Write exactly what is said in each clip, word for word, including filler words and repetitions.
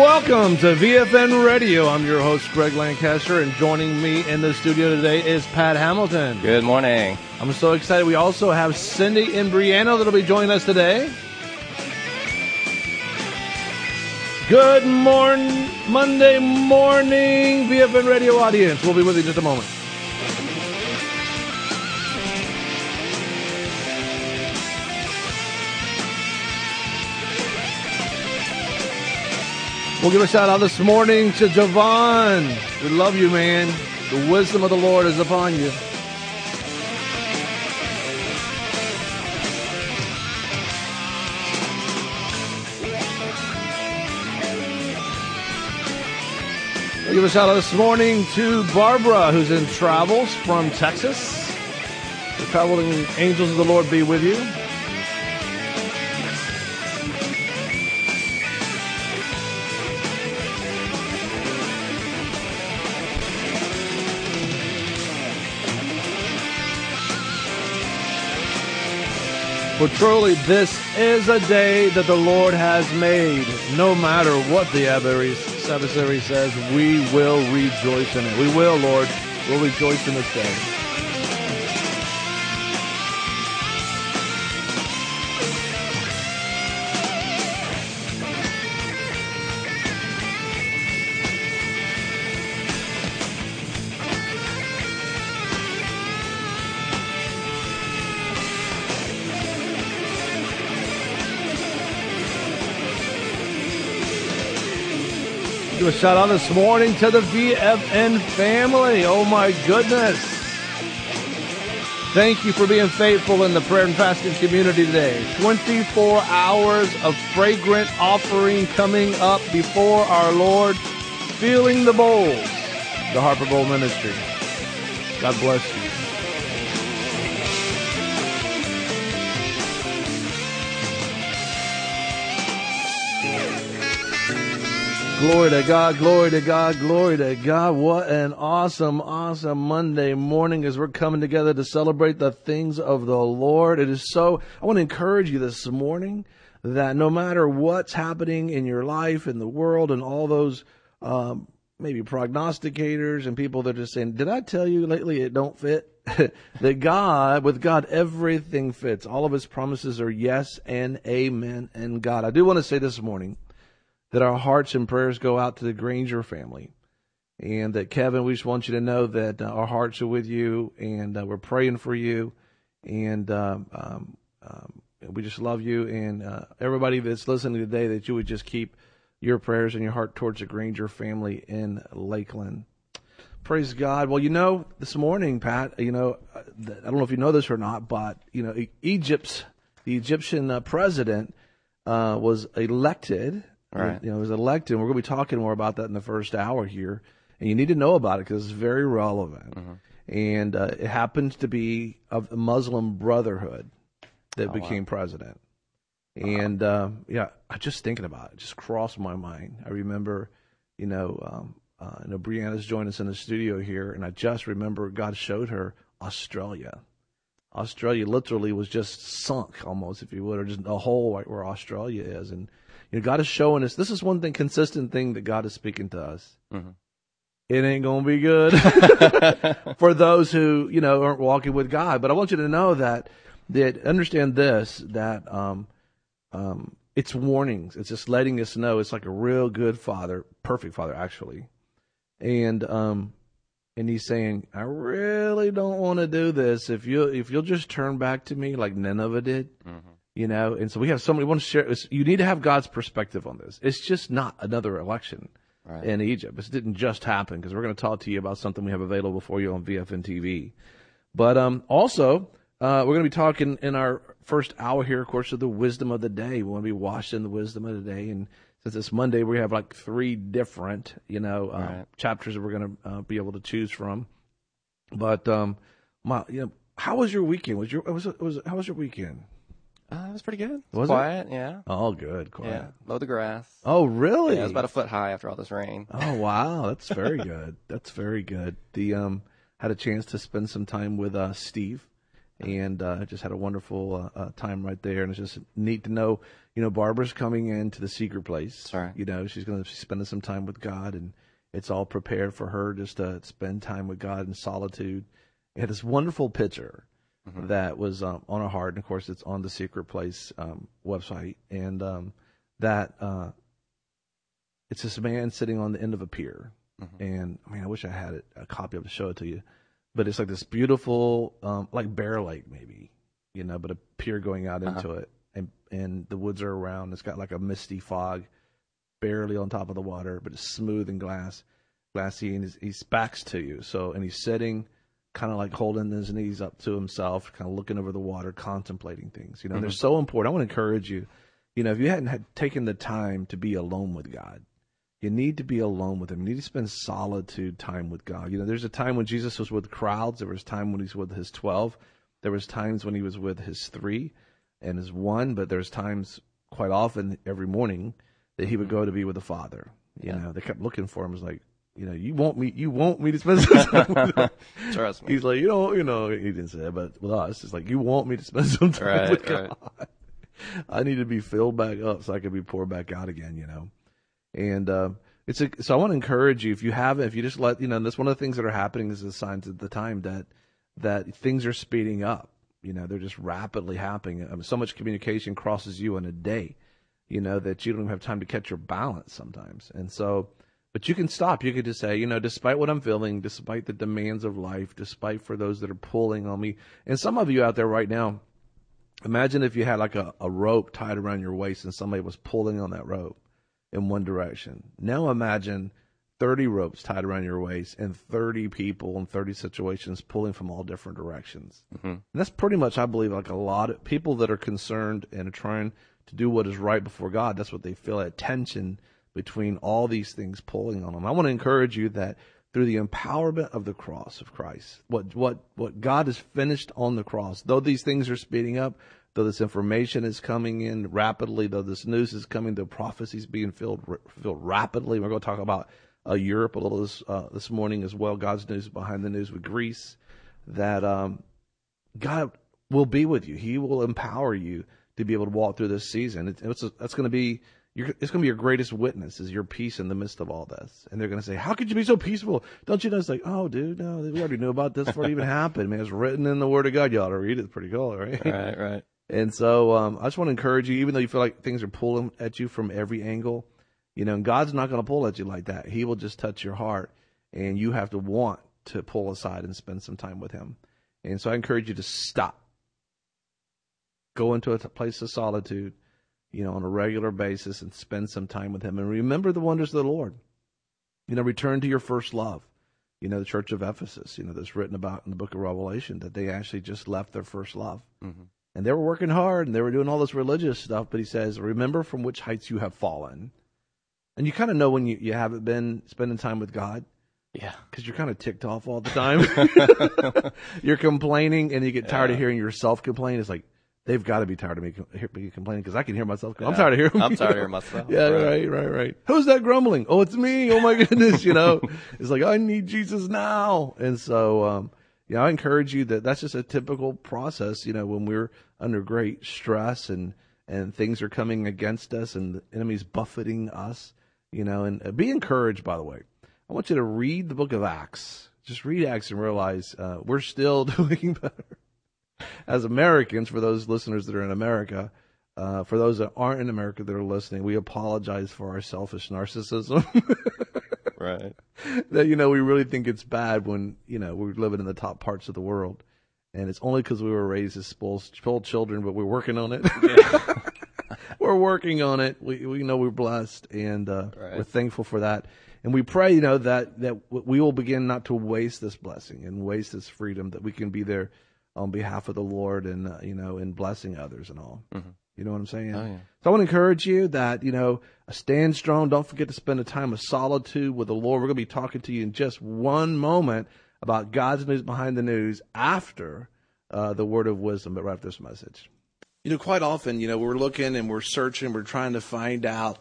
welcome to V F N Radio. I'm your host, Greg Lancaster, and joining me in the studio today is Pat Hamilton. Good morning. I'm so excited. We also have Cindy and Brianna that'll be joining us today. Good morning, Monday morning, V F N Radio audience. We'll be with you in just a moment. We'll give a shout out this morning to Javon. We love you, man. The wisdom of the Lord is upon you. We'll give a shout out this morning to Barbara, who's in travels from Texas. The traveling angels of the Lord be with you. For truly, this is a day that the Lord has made. No matter what the adversary says, we will rejoice in it. We will, Lord. We'll rejoice in this day. Do a shout out this morning to the V F N family. Oh my goodness. Thank you for being faithful in the prayer and fasting community today. twenty-four hours of fragrant offering coming up before our Lord. Filling the bowls. The Harper Bowl Ministry. God bless you. Glory to God, glory to God, glory to God. What an awesome, awesome Monday morning as we're coming together to celebrate the things of the Lord. It is so, I want to encourage you this morning that no matter what's happening in your life, in the world, and all those um, maybe prognosticators and people that are just saying, did I tell you lately it don't fit? That God, with God, everything fits. All of his promises are yes and amen in God. I do want to say this morning that our hearts and prayers go out to the Granger family. And that, Kevin, we just want you to know that uh, our hearts are with you, and uh, we're praying for you. And um, um, um, we just love you. And uh, everybody that's listening today, that you would just keep your prayers and your heart towards the Granger family in Lakeland. Praise God. Well, you know, this morning, Pat, you know, I don't know if you know this or not, but, you know, Egypt's, the Egyptian uh, president uh, was elected. Right. You know, was elected. And we're going to be talking more about that in the first hour here. And you need to know about it because it's very relevant. Mm-hmm. And uh, it happens to be of the Muslim Brotherhood that oh, became wow. president. And, uh, yeah, I just thinking about it, just crossed my mind. I remember, you know, um, uh, you know, Brianna's joined us in the studio here, and I just remember God showed her Australia. Australia literally was just sunk almost, if you would, or just a hole right where Australia is. And you know, God is showing us, this is one thing, consistent thing that God is speaking to us. Mm-hmm. It ain't going to be good for those who, you know, aren't walking with God. But I want you to know that, that understand this, that um, um, it's warnings. It's just letting us know it's like a real good father, perfect father, actually. And um, and he's saying, I really don't want to do this. If, you, if you'll just turn back to me like Nineveh did. Mm-hmm. You know, and so we have somebody want to share. You need to have God's perspective on this. It's just not another election right. in Egypt. This didn't just happen, because we're going to talk to you about something we have available for you on V F N T V. But um, also, uh, we're going to be talking in our first hour here, of course, of the wisdom of the day. We want to be washed in the wisdom of the day. And since it's Monday, we have like three different, you know, uh, right. chapters that we're going to uh, be able to choose from. But um, my, you know, how was your weekend? Was your was was how was your weekend? Uh, it was pretty good. Was quiet, it? yeah. Oh, good, quiet. Yeah, mowed the grass. Oh, really? Yeah, it was about a foot high after all this rain. Oh, wow, that's very good. That's very good. The um had a chance to spend some time with uh Steve And uh, just had a wonderful uh, uh, time right there. And it's just neat to know, you know, Barbara's coming into the secret place. That's right. You know, she's going to be spending some time with God, and it's all prepared for her just to spend time with God in solitude. It had this wonderful picture mm-hmm. that was um, on her heart. And, of course, it's on the Secret Place um, website. And um, that uh, it's this man sitting on the end of a pier. Mm-hmm. And, I mean, I wish I had it, a copy of it to show it to you. But it's like this beautiful, um, like Bear Lake maybe, you know, but a pier going out uh-huh. into it. And and the woods are around. It's got like a misty fog barely on top of the water, but it's smooth and glass, glassy. And he's, he's backs to you. So, and he's sitting kind of like holding his knees up to himself, kind of looking over the water, contemplating things. You know, mm-hmm. they're so important. I want to encourage you, you know, if you hadn't had taken the time to be alone with God, you need to be alone with him. You need to spend solitude time with God. You know, there's a time when Jesus was with crowds. There was time when he was with his twelve. There was times when he was with his three and his one. But there's times quite often every morning that he would go to be with the Father. You yeah. know, they kept looking for him. It was like, you know, you want me, you want me to spend some time with him. Trust me. He's like, you know, you know, he didn't say it, but with us, it's like, you want me to spend some time right, with God. Right. I need to be filled back up so I can be poured back out again, you know. And uh, it's a, so I want to encourage you, if you haven't, if you just let, you know, that's one of the things that are happening is the signs at the time that that things are speeding up. You know, they're just rapidly happening. I mean, so much communication crosses you in a day, you know, that you don't even have time to catch your balance sometimes. And so, but you can stop. You could just say, you know, despite what I'm feeling, despite the demands of life, despite for those that are pulling on me. And some of you out there right now, imagine if you had like a, a rope tied around your waist and somebody was pulling on that rope in one direction. Now imagine thirty ropes tied around your waist and thirty people in thirty situations pulling from all different directions. Mm-hmm. And that's pretty much, I believe, like a lot of people that are concerned and are trying to do what is right before God. That's what they feel, that tension between all these things pulling on them. I want to encourage you that through the empowerment of the cross of Christ, what what what God has finished on the cross, though these things are speeding up, though this information is coming in rapidly, though this news is coming, though prophecies being filled filled rapidly. We're going to talk about uh, Europe a little this, uh, this morning as well. God's news behind the news with Greece. That um, God will be with you. He will empower you to be able to walk through this season. It, it's a, that's going to be your, it's going to be your greatest witness, is your peace in the midst of all this. And they're going to say, "How could you be so peaceful? Don't you know?" It's like, "Oh, dude, no, we already knew about this before it even happened. Man, it's written in the Word of God. You ought to read it. It's pretty cool, right?" Right, right. And so um, I just want to encourage you, even though you feel like things are pulling at you from every angle, you know, God's not going to pull at you like that. He will just touch your heart, and you have to want to pull aside and spend some time with him. And so I encourage you to stop. Go into a place of solitude, you know, on a regular basis and spend some time with him. And remember the wonders of the Lord. You know, return to your first love. You know, the church of Ephesus, you know, that's written about in the book of Revelation, that they actually just left their first love. Mm-hmm. And they were working hard, and they were doing all this religious stuff, but he says, remember from which heights you have fallen. And you kind of know when you, you haven't been spending time with God. Yeah. Because you're kind of ticked off all the time. You're complaining, and you get tired yeah. of hearing yourself complain. It's like, they've got to be tired of me, me complaining, because I can hear myself. Yeah. I'm tired of hearing I'm tired of hearing myself. Yeah, right. right, right, right. Who's that grumbling? Oh, it's me. Oh, my goodness, you know. It's like, I need Jesus now. And so, um, you know, I encourage you that that's just a typical process, you know, when we're under great stress and, and things are coming against us and the enemy's buffeting us, you know, and be encouraged, by the way. I want you to read the book of Acts. Just read Acts and realize uh, we're still doing better. As Americans, for those listeners that are in America, uh, for those that aren't in America that are listening, we apologize for our selfish narcissism. Right. That, you know, we really think it's bad when, you know, we're living in the top parts of the world. And it's only because we were raised as spoiled children, but we're working on it. Yeah. We're working on it. We we know we're blessed, and uh, right. we're thankful for that. And we pray, you know, that, that we will begin not to waste this blessing and waste this freedom, that we can be there on behalf of the Lord and, uh, you know, in blessing others and all. Mm-hmm. You know what I'm saying? Oh, yeah. So I want to encourage you that, you know, stand strong. Don't forget to spend a time of solitude with the Lord. We're going to be talking to you in just one moment about God's news behind the news after uh, the word of wisdom, but right after this message. You know, quite often, you know, we're looking and we're searching, we're trying to find out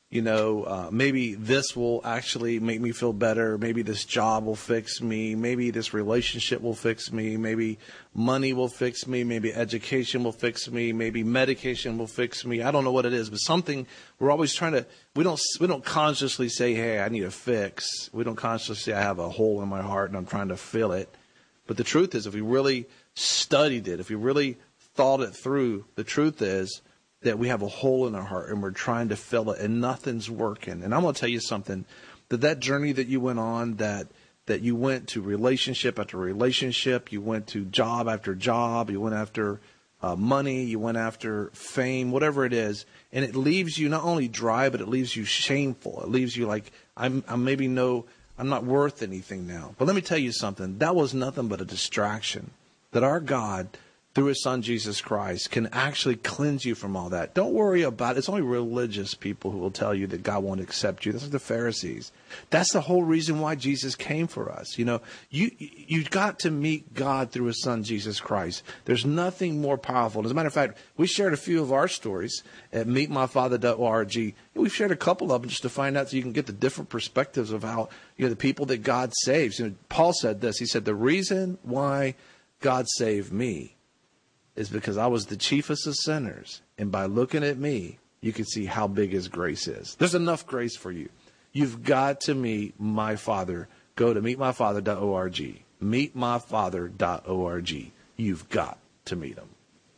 you know, uh, maybe this will actually make me feel better. Maybe this job will fix me. Maybe this relationship will fix me. Maybe money will fix me. Maybe education will fix me. Maybe medication will fix me. I don't know what it is, but something we're always trying to, we don't, we don't consciously say, hey, I need a fix. We don't consciously say I have a hole in my heart and I'm trying to fill it. But the truth is, if we really studied it, if we really thought it through, the truth is that we have a hole in our heart and we're trying to fill it and nothing's working. And I'm going to tell you something, that that journey that you went on, that that you went to relationship after relationship, you went to job after job, you went after uh, money, you went after fame, whatever it is, and it leaves you not only dry, but it leaves you shameful. It leaves you like, I'm, I'm maybe no, I'm not worth anything now. But let me tell you something, that was nothing but a distraction. That our God, through his son Jesus Christ, can actually cleanse you from all that. Don't worry about it. It's only religious people who will tell you that God won't accept you. That's like the Pharisees. That's the whole reason why Jesus came for us. You know, you you got to meet God through his son Jesus Christ. There's nothing more powerful. As a matter of fact, we shared a few of our stories at meet my father dot org. We've shared a couple of them just to find out so you can get the different perspectives of how, you know, the people that God saves. You know, Paul said this. He said, the reason why God saved me is because I was the chiefest of sinners. And by looking at me, you can see how big his grace is. There's enough grace for you. You've got to meet my Father. Go to meet my father dot org. meet my father dot org. You've got to meet him.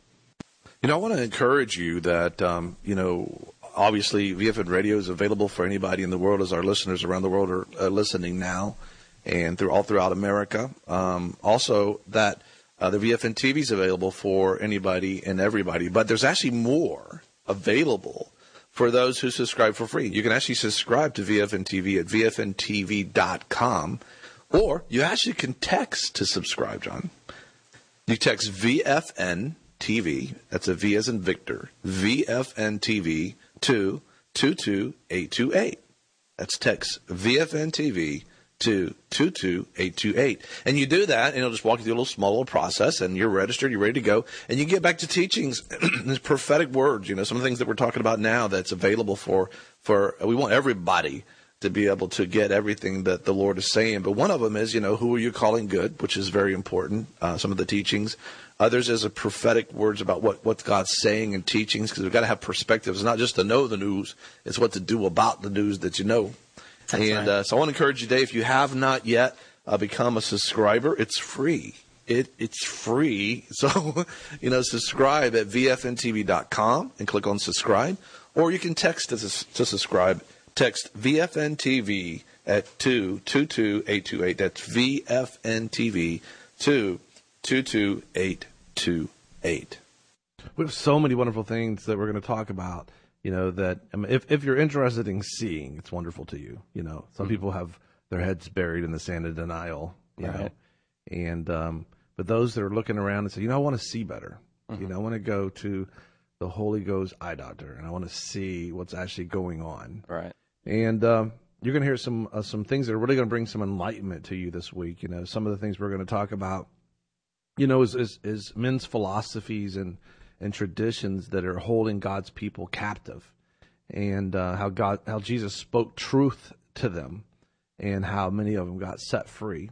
You know, I want to encourage you that, um, you know, obviously V F N Radio is available for anybody in the world, as our listeners around the world are uh, listening now and through all throughout America. Um, also, that Uh, the V F N T V is available for anybody and everybody, but there's actually more available for those who subscribe for free. You can actually subscribe to V F N T V at V F N T V dot com, or you actually can text to subscribe, John. You text V F N T V, that's a V as in Victor, V F N T V to two two eight two eight. That's text V F N T V to two two eight two eight. And you do that, and it'll just walk you through a little small little process, and you're registered, you're ready to go, and you get back to teachings, these prophetic words, you know, some of the things that we're talking about now that's available for, for we want everybody to be able to get everything that the Lord is saying. But one of them is, you know, who are you calling good, which is very important, uh, some of the teachings. Others is a prophetic words about what, what God's saying and teachings, because we've got to have perspectives. It's not just to know the news, it's what to do about the news that you know. That's and right. uh, so I want to encourage you today, if you have not yet uh, become a subscriber, it's free. It It's free. So, you know, subscribe at V F N T V dot com and click on subscribe. Or you can text to, to subscribe. Text V F N T V at two two two eight two eight. That's V F N T V to two two eight two eight. We have so many wonderful things that we're going to talk about. You know, that I mean, if, if you're interested in seeing, it's wonderful to you. You know, some mm-hmm. people have their heads buried in the sand of denial, you right. know, and, um, but those that are looking around and say, you know, I want to see better. Mm-hmm. You know, I want to go to the Holy Ghost eye doctor and I want to see what's actually going on. Right. And, um, you're going to hear some, uh, some things that are really going to bring some enlightenment to you this week. You know, some of the things we're going to talk about, you know, is, is, is men's philosophies and, and traditions that are holding God's people captive, and uh, how God, how Jesus spoke truth to them, and how many of them got set free.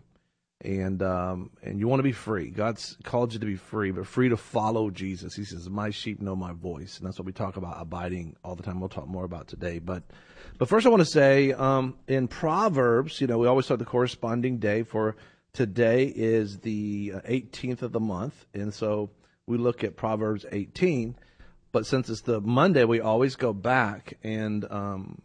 And um, and you want to be free. God's called you to be free, but free to follow Jesus. He says, "My sheep know my voice," and that's what we talk about abiding all the time. We'll talk more about today, but but first I want to say um, in Proverbs, you know, we always start the corresponding day. For today is the eighteenth of the month, and so we look at Proverbs eighteen, but since it's the Monday, we always go back and um,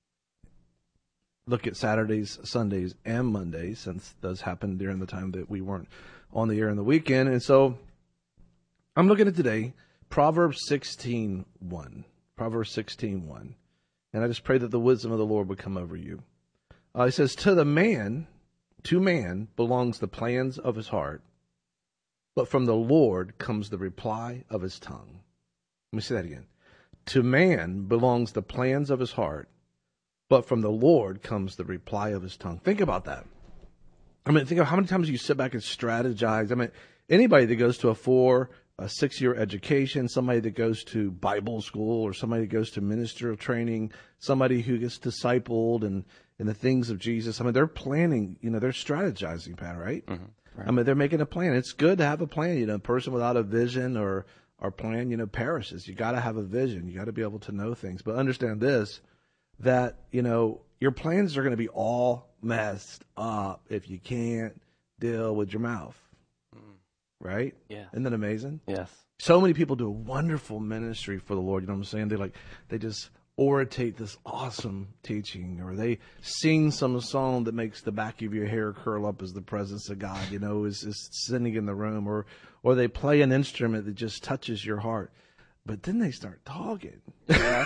look at Saturdays, Sundays, and Mondays, since those happened during the time that we weren't on the air in the weekend. And so I'm looking at today, Proverbs sixteen one. Proverbs sixteen one. And I just pray that the wisdom of the Lord would come over you. Uh, it says, to the man, to man belongs the plans of his heart, but from the Lord comes the reply of his tongue. Let me say that again. To man belongs the plans of his heart, but from the Lord comes the reply of his tongue. Think about that. I mean, think of how many times you sit back and strategize. I mean, anybody that goes to a four a six-year education, somebody that goes to Bible school, or somebody that goes to ministerial training, somebody who gets discipled and in the things of Jesus. I mean, they're planning, you know, they're strategizing, Pat, right? Mm-hmm. Right. I mean, they're making a plan. It's good to have a plan. You know, a person without a vision or, or plan, you know, perishes. You got to have a vision. You got to be able to know things. But understand this, that, you know, your plans are going to be all messed up if you can't deal with your mouth. Mm. Right? Yeah. Isn't that amazing? Yes. So many people do a wonderful ministry for the Lord. You know what I'm saying? They like, they just oratate this awesome teaching, or they sing some song that makes the back of your hair curl up as the presence of God, you know, is, is sitting in the room, or, or they play an instrument that just touches your heart. But then they start talking. Yeah.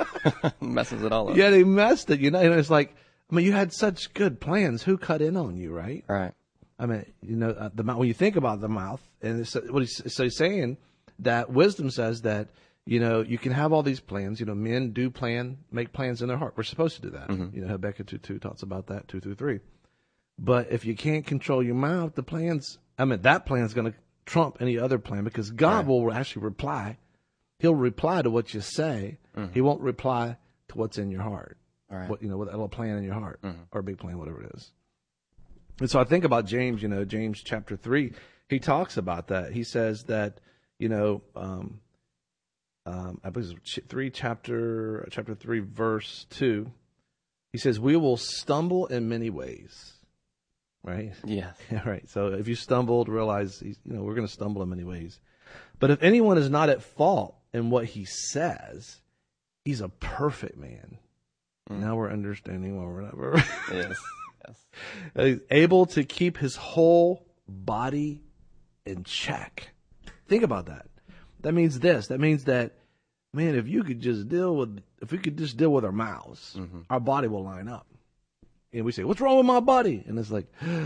Messes it all up. Yeah, they messed it, you know, and it's like, I mean, you had such good plans. Who cut in on you, right? Right. I mean, you know, uh, the when you think about the mouth, and it's, what he's, so he's saying that wisdom says that, you know, you can have all these plans. You know, men do plan, make plans in their heart. We're supposed to do that. Mm-hmm. You know, Habakkuk two two talks about that, two through three. But if you can't control your mouth, the plans, I mean, that plan is going to trump any other plan, because God right. will actually reply. He'll reply to what you say. Mm-hmm. He won't reply to what's in your heart. Right. What, you know, with a little plan in your heart, mm-hmm. or a big plan, whatever it is. And so I think about James, you know, James chapter three, he talks about that. He says that, you know, um, Um, I believe it's three chapter chapter three verse two. He says, "We will stumble in many ways." Right? Yes. Right. So if you stumbled, realize, you know, we're going to stumble in many ways. But if anyone is not at fault in what he says, he's a perfect man. Mm. Now we're understanding what we're not. Yes. Yes. He's able to keep his whole body in check. Think about that. That means this. That means that, man, if you could just deal with, if we could just deal with our mouths, mm-hmm. our body will line up. And we say, "What's wrong with my body?" And it's like,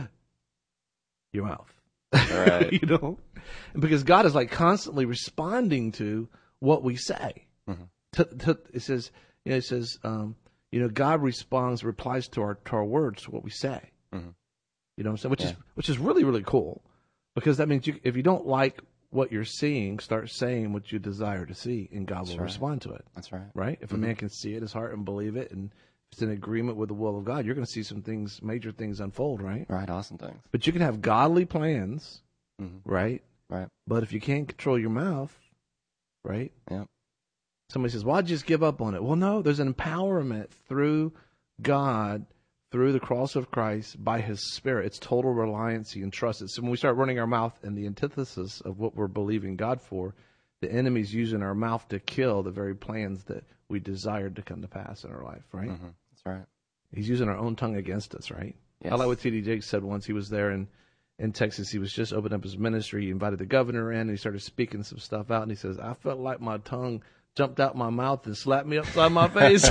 your mouth. Right. You know? And because God is like constantly responding to what we say. Mm-hmm. To, to, it says, you know, it says, um, you know, God responds, replies to our to our words, to what we say. Mm-hmm. You know what I'm saying? Which yeah. is which is really, really cool, because that means you, if you don't like what you're seeing, start saying what you desire to see, and God That's will right. respond to it. That's right. Right? If mm-hmm. a man can see it, his heart, and believe it, and it's in agreement with the will of God, you're going to see some things, major things unfold, right? Right, awesome things. But you can have godly plans, mm-hmm. right? Right. But if you can't control your mouth, right? Yeah. Somebody says, "Well, I just give up on it." Well, no, there's an empowerment through God, through the cross of Christ, by His Spirit. It's total reliancy and trust. So when we start running our mouth in the antithesis of what we're believing God for, the enemy's using our mouth to kill the very plans that we desired to come to pass in our life, right? Mm-hmm. That's right. He's using our own tongue against us, right? Yes. I like what T D Jakes said once. He was there in, in Texas. He was just opening up his ministry. He invited the governor in, and he started speaking some stuff out. And he says, "I felt like my tongue jumped out my mouth and slapped me upside my face."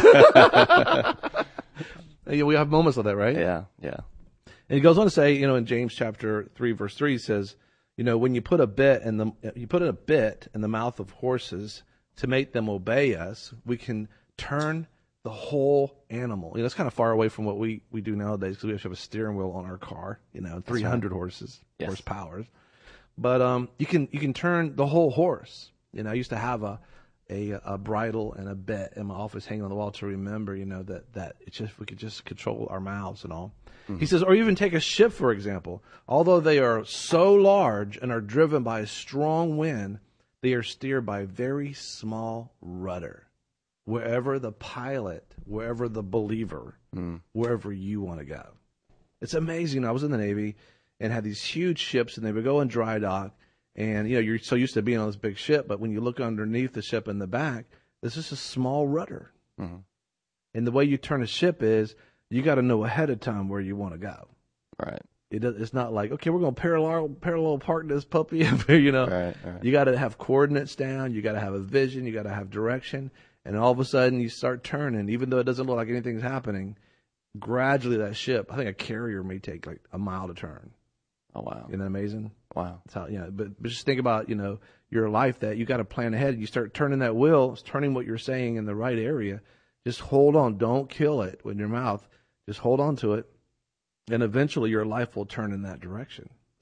We have moments of that, right? Yeah, yeah. And he goes on to say, you know, in James chapter three, verse three, he says, you know, when you put a bit in the you put a bit in the mouth of horses to make them obey us, we can turn the whole animal. You know, it's kind of far away from what we, we do nowadays, because we have a steering wheel on our car, you know, three hundred right. horses, yes. horsepower. But um, you can you can turn the whole horse. You know, I used to have a a, a bridle and a bit in my office hanging on the wall to remember, you know, that, that it's just, we could just control our mouths and all. Mm-hmm. He says, or even take a ship, for example. Although they are so large and are driven by a strong wind, they are steered by a very small rudder. Wherever the pilot, wherever the believer, mm. wherever you want to go. It's amazing. I was in the Navy and had these huge ships, and they would go in dry dock. And, you know, you're so used to being on this big ship, but when you look underneath the ship in the back, there's just a small rudder. Mm-hmm. And the way you turn a ship is you got to know ahead of time where you want to go. Right. It does, it's not like, okay, we're going to parallel parallel park this puppy. You know, right, right. You got to have coordinates down. You got to have a vision. You got to have direction. And all of a sudden you start turning, even though it doesn't look like anything's happening. Gradually, that ship, I think a carrier may take like a mile to turn. Oh, wow. Isn't that amazing? Wow. That's how, you know, but, but just think about, you know, your life, that you got to plan ahead. You start turning that wheel, turning what you're saying in the right area. Just hold on. Don't kill it with your mouth. Just hold on to it. And eventually your life will turn in that direction.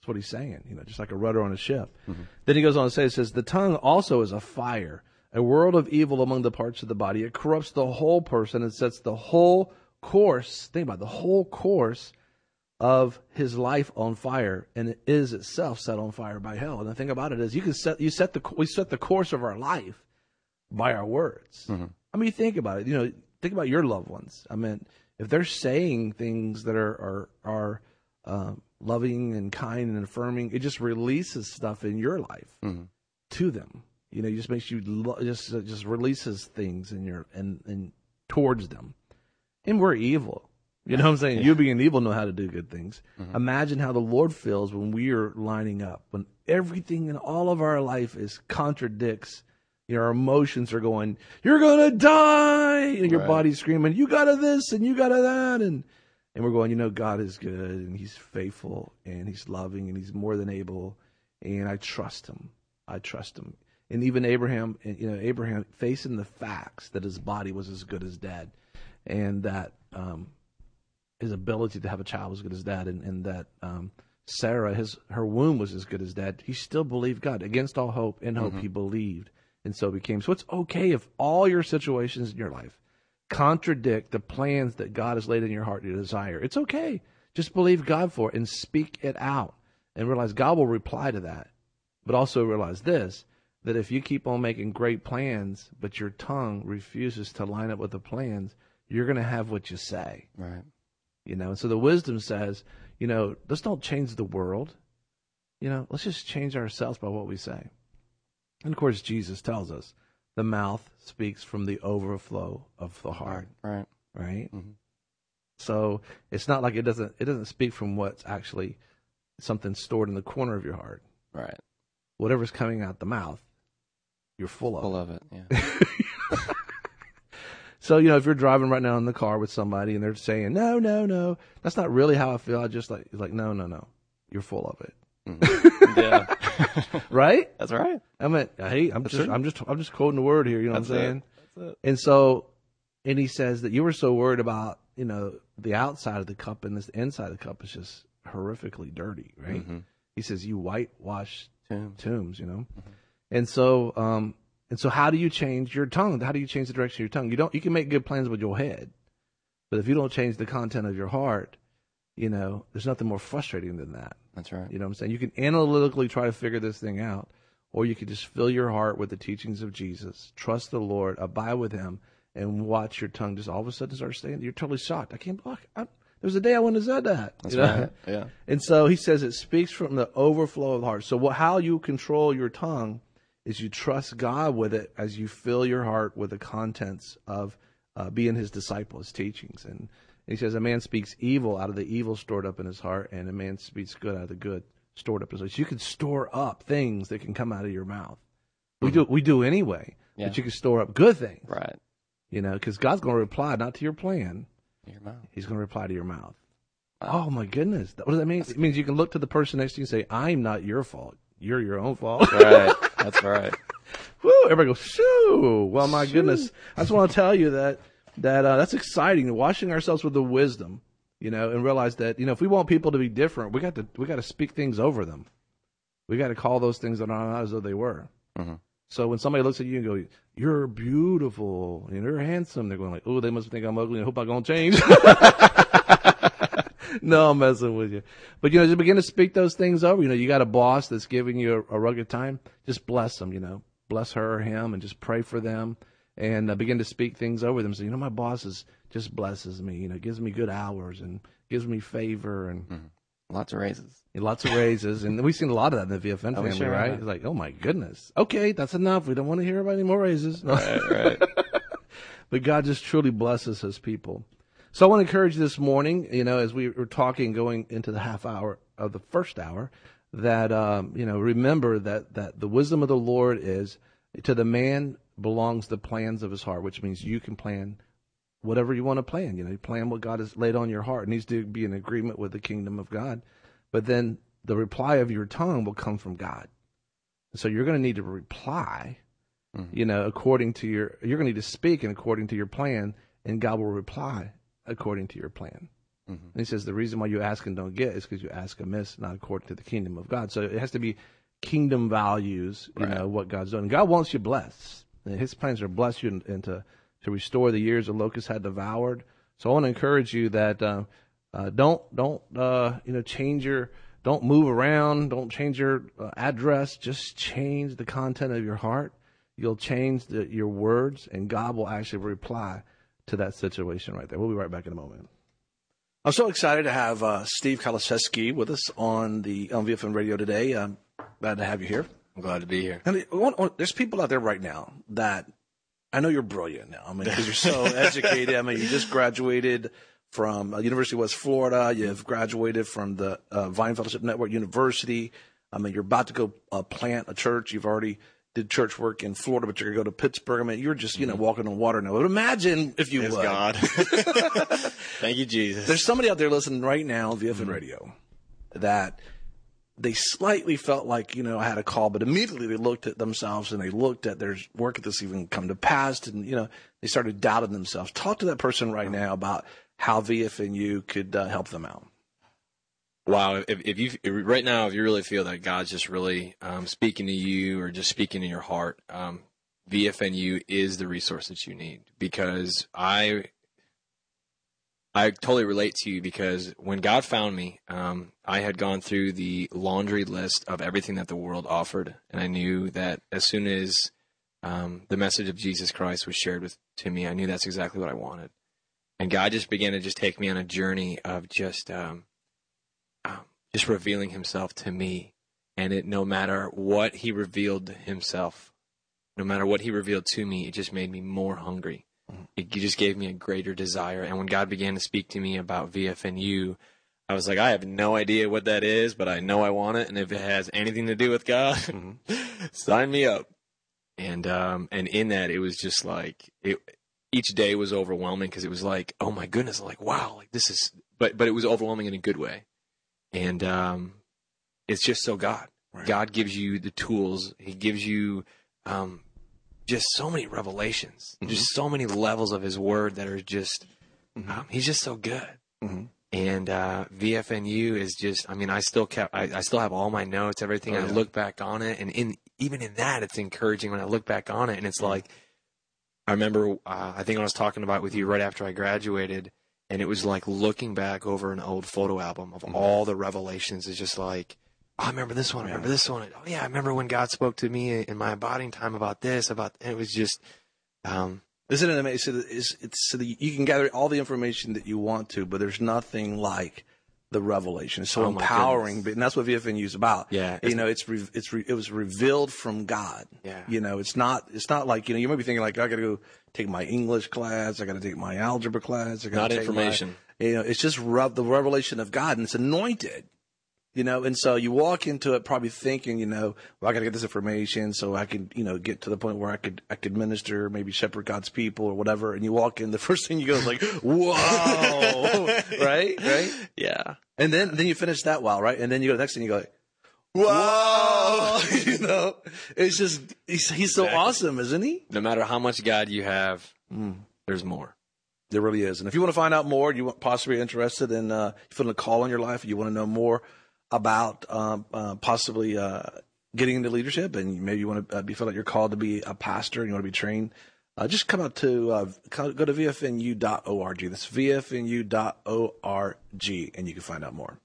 That's what he's saying, you know, just like a rudder on a ship. Mm-hmm. Then he goes on to say, it says, the tongue also is a fire, a world of evil among the parts of the body. It corrupts the whole person and sets the whole course, think about it, the whole course of his life on fire, and it is itself set on fire by hell. And the thing about it is, you can set, you set the, we set the course of our life by our words. Mm-hmm. I mean, think about it, you know, think about your loved ones. I mean, if they're saying things that are, are, are, um, loving and kind and affirming, it just releases stuff in your life mm-hmm. to them. You know, it just makes you lo- just uh, just releases things in your and and towards them. And we're evil. You know what I'm saying? Yeah. You being evil know how to do good things. Mm-hmm. Imagine how the Lord feels when we are lining up, when everything in all of our life is contradicts. You know, our emotions are going, "You're gonna die," and your right. body's screaming, "You gotta this and you gotta that," and And we're going, you know, God is good, and he's faithful, and he's loving, and he's more than able, and I trust him. I trust him. And even Abraham, you know, Abraham facing the facts that his body was as good as dead, and that um, his ability to have a child was as good as dead, and, and that um, Sarah, his her womb was as good as dead, he still believed God. Against all hope, in hope, mm-hmm. he believed, and so became. So it's okay if all your situations in your life contradict the plans that God has laid in your heart to desire. It's okay. Just believe God for it and speak it out and realize God will reply to that. But also realize this, that if you keep on making great plans, but your tongue refuses to line up with the plans, you're going to have what you say. Right. You know, and so the wisdom says, you know, let's don't change the world. You know, let's just change ourselves by what we say. And of course, Jesus tells us, the mouth speaks from the overflow of the heart. Right. Right. Mm-hmm. So it's not like it doesn't it doesn't speak from what's actually something stored in the corner of your heart. Right. Whatever's coming out the mouth, you're full of. Full of it. Yeah. So, you know, if you're driving right now in the car with somebody and they're saying, no, no, no, that's not really how I feel. I just like, it's like, no, no, no, you're full of it. Mm-hmm. Yeah. Right? That's right. I mean, hey, I'm That's just, true. I'm just, I'm just quoting the word here. You know That's what I'm saying? It. That's it. And so, and he says that you were so worried about, you know, the outside of the cup, and this inside of the cup is just horrifically dirty, right? Mm-hmm. He says you whitewash tombs, tombs you know? Mm-hmm. And so, um, and so how do you change your tongue? How do you change the direction of your tongue? You don't, you can make good plans with your head, but if you don't change the content of your heart, you know, there's nothing more frustrating than that. That's right. You know what I'm saying? You can analytically try to figure this thing out, or you can just fill your heart with the teachings of Jesus, trust the Lord, abide with him, and watch your tongue just all of a sudden start saying, you're totally shocked. I can't block it. There was a day I wouldn't have said that. That's you know? right. Yeah. And so he says it speaks from the overflow of the heart. So what, how you control your tongue is you trust God with it as you fill your heart with the contents of uh, being his disciple, his teachings. And he says a man speaks evil out of the evil stored up in his heart, and a man speaks good out of the good stored up in his heart. So you can store up things that can come out of your mouth. We mm-hmm. do we do anyway, yeah. But you can store up good things. Right. You know, because God's going to reply not to your plan. Your mouth. He's going to reply to your mouth. Wow. Oh, my goodness. What does that mean? That's it means you can look to the person next to you and say, I'm not your fault. You're your own fault. Right. That's right. Woo! Everybody goes, shoo! Well, my shoo. goodness. I just want to tell you that that uh, that's exciting. Washing ourselves with the wisdom, you know, and realize that, you know, if we want people to be different, we got to we got to speak things over them. We got to call those things that are not as though they were. Mm-hmm. So when somebody looks at you and go, you're beautiful, and you're handsome, they're going like, oh, they must think I'm ugly. I hope I'm going to change. No, I'm messing with you. But, you know, just begin to speak those things over. You know, you got a boss that's giving you a, a rugged time. Just bless them, you know. Bless her or him and just pray for them and uh, begin to speak things over them. So, you know, my boss is, just blesses me, you know, gives me good hours and gives me favor and mm-hmm. lots of raises. Lots of raises. And we've seen a lot of that in the V F N oh, family, sure, right? Yeah. It's like, oh, my goodness. Okay, that's enough. We don't want to hear about any more raises. Right, right. But God just truly blesses his people. So I want to encourage you this morning, you know, as we were talking going into the half hour of the first hour, that, um, you know, remember that, that the wisdom of the Lord is to the man belongs the plans of his heart, which means you can plan whatever you want to plan. You know, you plan what God has laid on your heart. It needs to be in agreement with the kingdom of God. But then the reply of your tongue will come from God. So you're going to need to reply, mm-hmm. you know, according to your, you're going to need to speak and according to your plan, and God will reply according to your plan. Mm-hmm. And he says the reason why you ask and don't get is because you ask amiss, not according to the kingdom of God. So it has to be kingdom values, you right. know, what God's doing. God wants you blessed. And his plans are to bless you and, and to, to restore the years the locusts had devoured. So I want to encourage you that uh, uh, don't don't uh, you know change your don't move around, don't change your uh, address. Just change the content of your heart. You'll change the, your words, and God will actually reply to that situation right there. We'll be right back in a moment. I'm so excited to have uh, Steve Kaliszewski with us on the on V F N Radio today. I'm glad to have you here. I'm glad to be here. And there's people out there right now that I know you're brilliant now. I mean, because you're so educated. I mean, you just graduated from uh, University of West Florida. You've graduated from the uh, Vine Fellowship Network University. I mean, you're about to go uh, plant a church. You've already did church work in Florida, but you're going to go to Pittsburgh. I mean, you're just, you know, walking on water now. But imagine if you Praise would. God. Thank you, Jesus. There's somebody out there listening right now on V F N Mm-hmm. Radio that they slightly felt like, you know, I had a call, but immediately they looked at themselves and they looked at their work at this even come to pass. And, you know, they started doubting themselves. Talk to that person right now about how V F N U could uh, help them out. Wow. If, if you if, right now, if you really feel that God's just really um, speaking to you or just speaking in your heart, um, V F N U is the resource that you need, because I I totally relate to you, because when God found me, um, I had gone through the laundry list of everything that the world offered, and I knew that as soon as um, the message of Jesus Christ was shared with to me, I knew that's exactly what I wanted. And God just began to just take me on a journey of just um, um, just revealing himself to me. And it, no matter what he revealed himself, no matter what he revealed to me, it just made me more hungry. It just gave me a greater desire. And when God began to speak to me about V F N U, I was like, I have no idea what that is, but I know I want it. And if it has anything to do with God, mm-hmm. sign me up. And um, and in that, it was just like, it, each day was overwhelming, because it was like, oh my goodness, I'm like, wow, like this is, but but it was overwhelming in a good way. And um, it's just so God. Right. God gives you the tools. He gives you um, just so many revelations, mm-hmm. just so many levels of his word that are just, mm-hmm. um, he's just so good. Mm-hmm. And uh, V F N U is just, I mean, I still kept, I, I still have all my notes, everything. Oh, yeah. I look back on it, and in even in that, it's encouraging when I look back on it. And it's mm-hmm. like, I remember, uh, I think I was talking about with you right after I graduated, and it was like looking back over an old photo album of mm-hmm. all the revelations. Is just like, oh, I remember this one. I remember this one. Oh, yeah, I remember when God spoke to me in my abiding time about this, about, and it was just, um, isn't it amazing? It's, it's so that you can gather all the information that you want to, but there's nothing like the revelation. It's so oh empowering, but, and that's what V F N U is about. Yeah, you know, it's re, it's re, it was revealed from God. Yeah, you know, it's not it's not like, you know, you might be thinking like, I got to go take my English class, I got to take my algebra class, I got not to take information. My, you know, it's just rev, the revelation of God, and it's anointed. You know, and so you walk into it probably thinking, you know, well, I got to get this information so I could, you know, get to the point where I could, I could minister, maybe shepherd God's people or whatever. And you walk in, the first thing you go is like, whoa, right, right, yeah. And then, then you finish that well, right? And then you go to the next thing, you go like, whoa, you know, it's just he's he's exactly. so awesome, isn't he? No matter how much God you have, mm. there's more. There really is. And if you want to find out more, you want possibly interested in, uh, you feel a call on your life, you want to know more about um, uh, possibly uh, getting into leadership, and maybe you want to uh, be feel like you're called to be a pastor and you want to be trained, uh, just come out to uh, go to V F N U dot org. That's V F N U dot org, and you can find out more.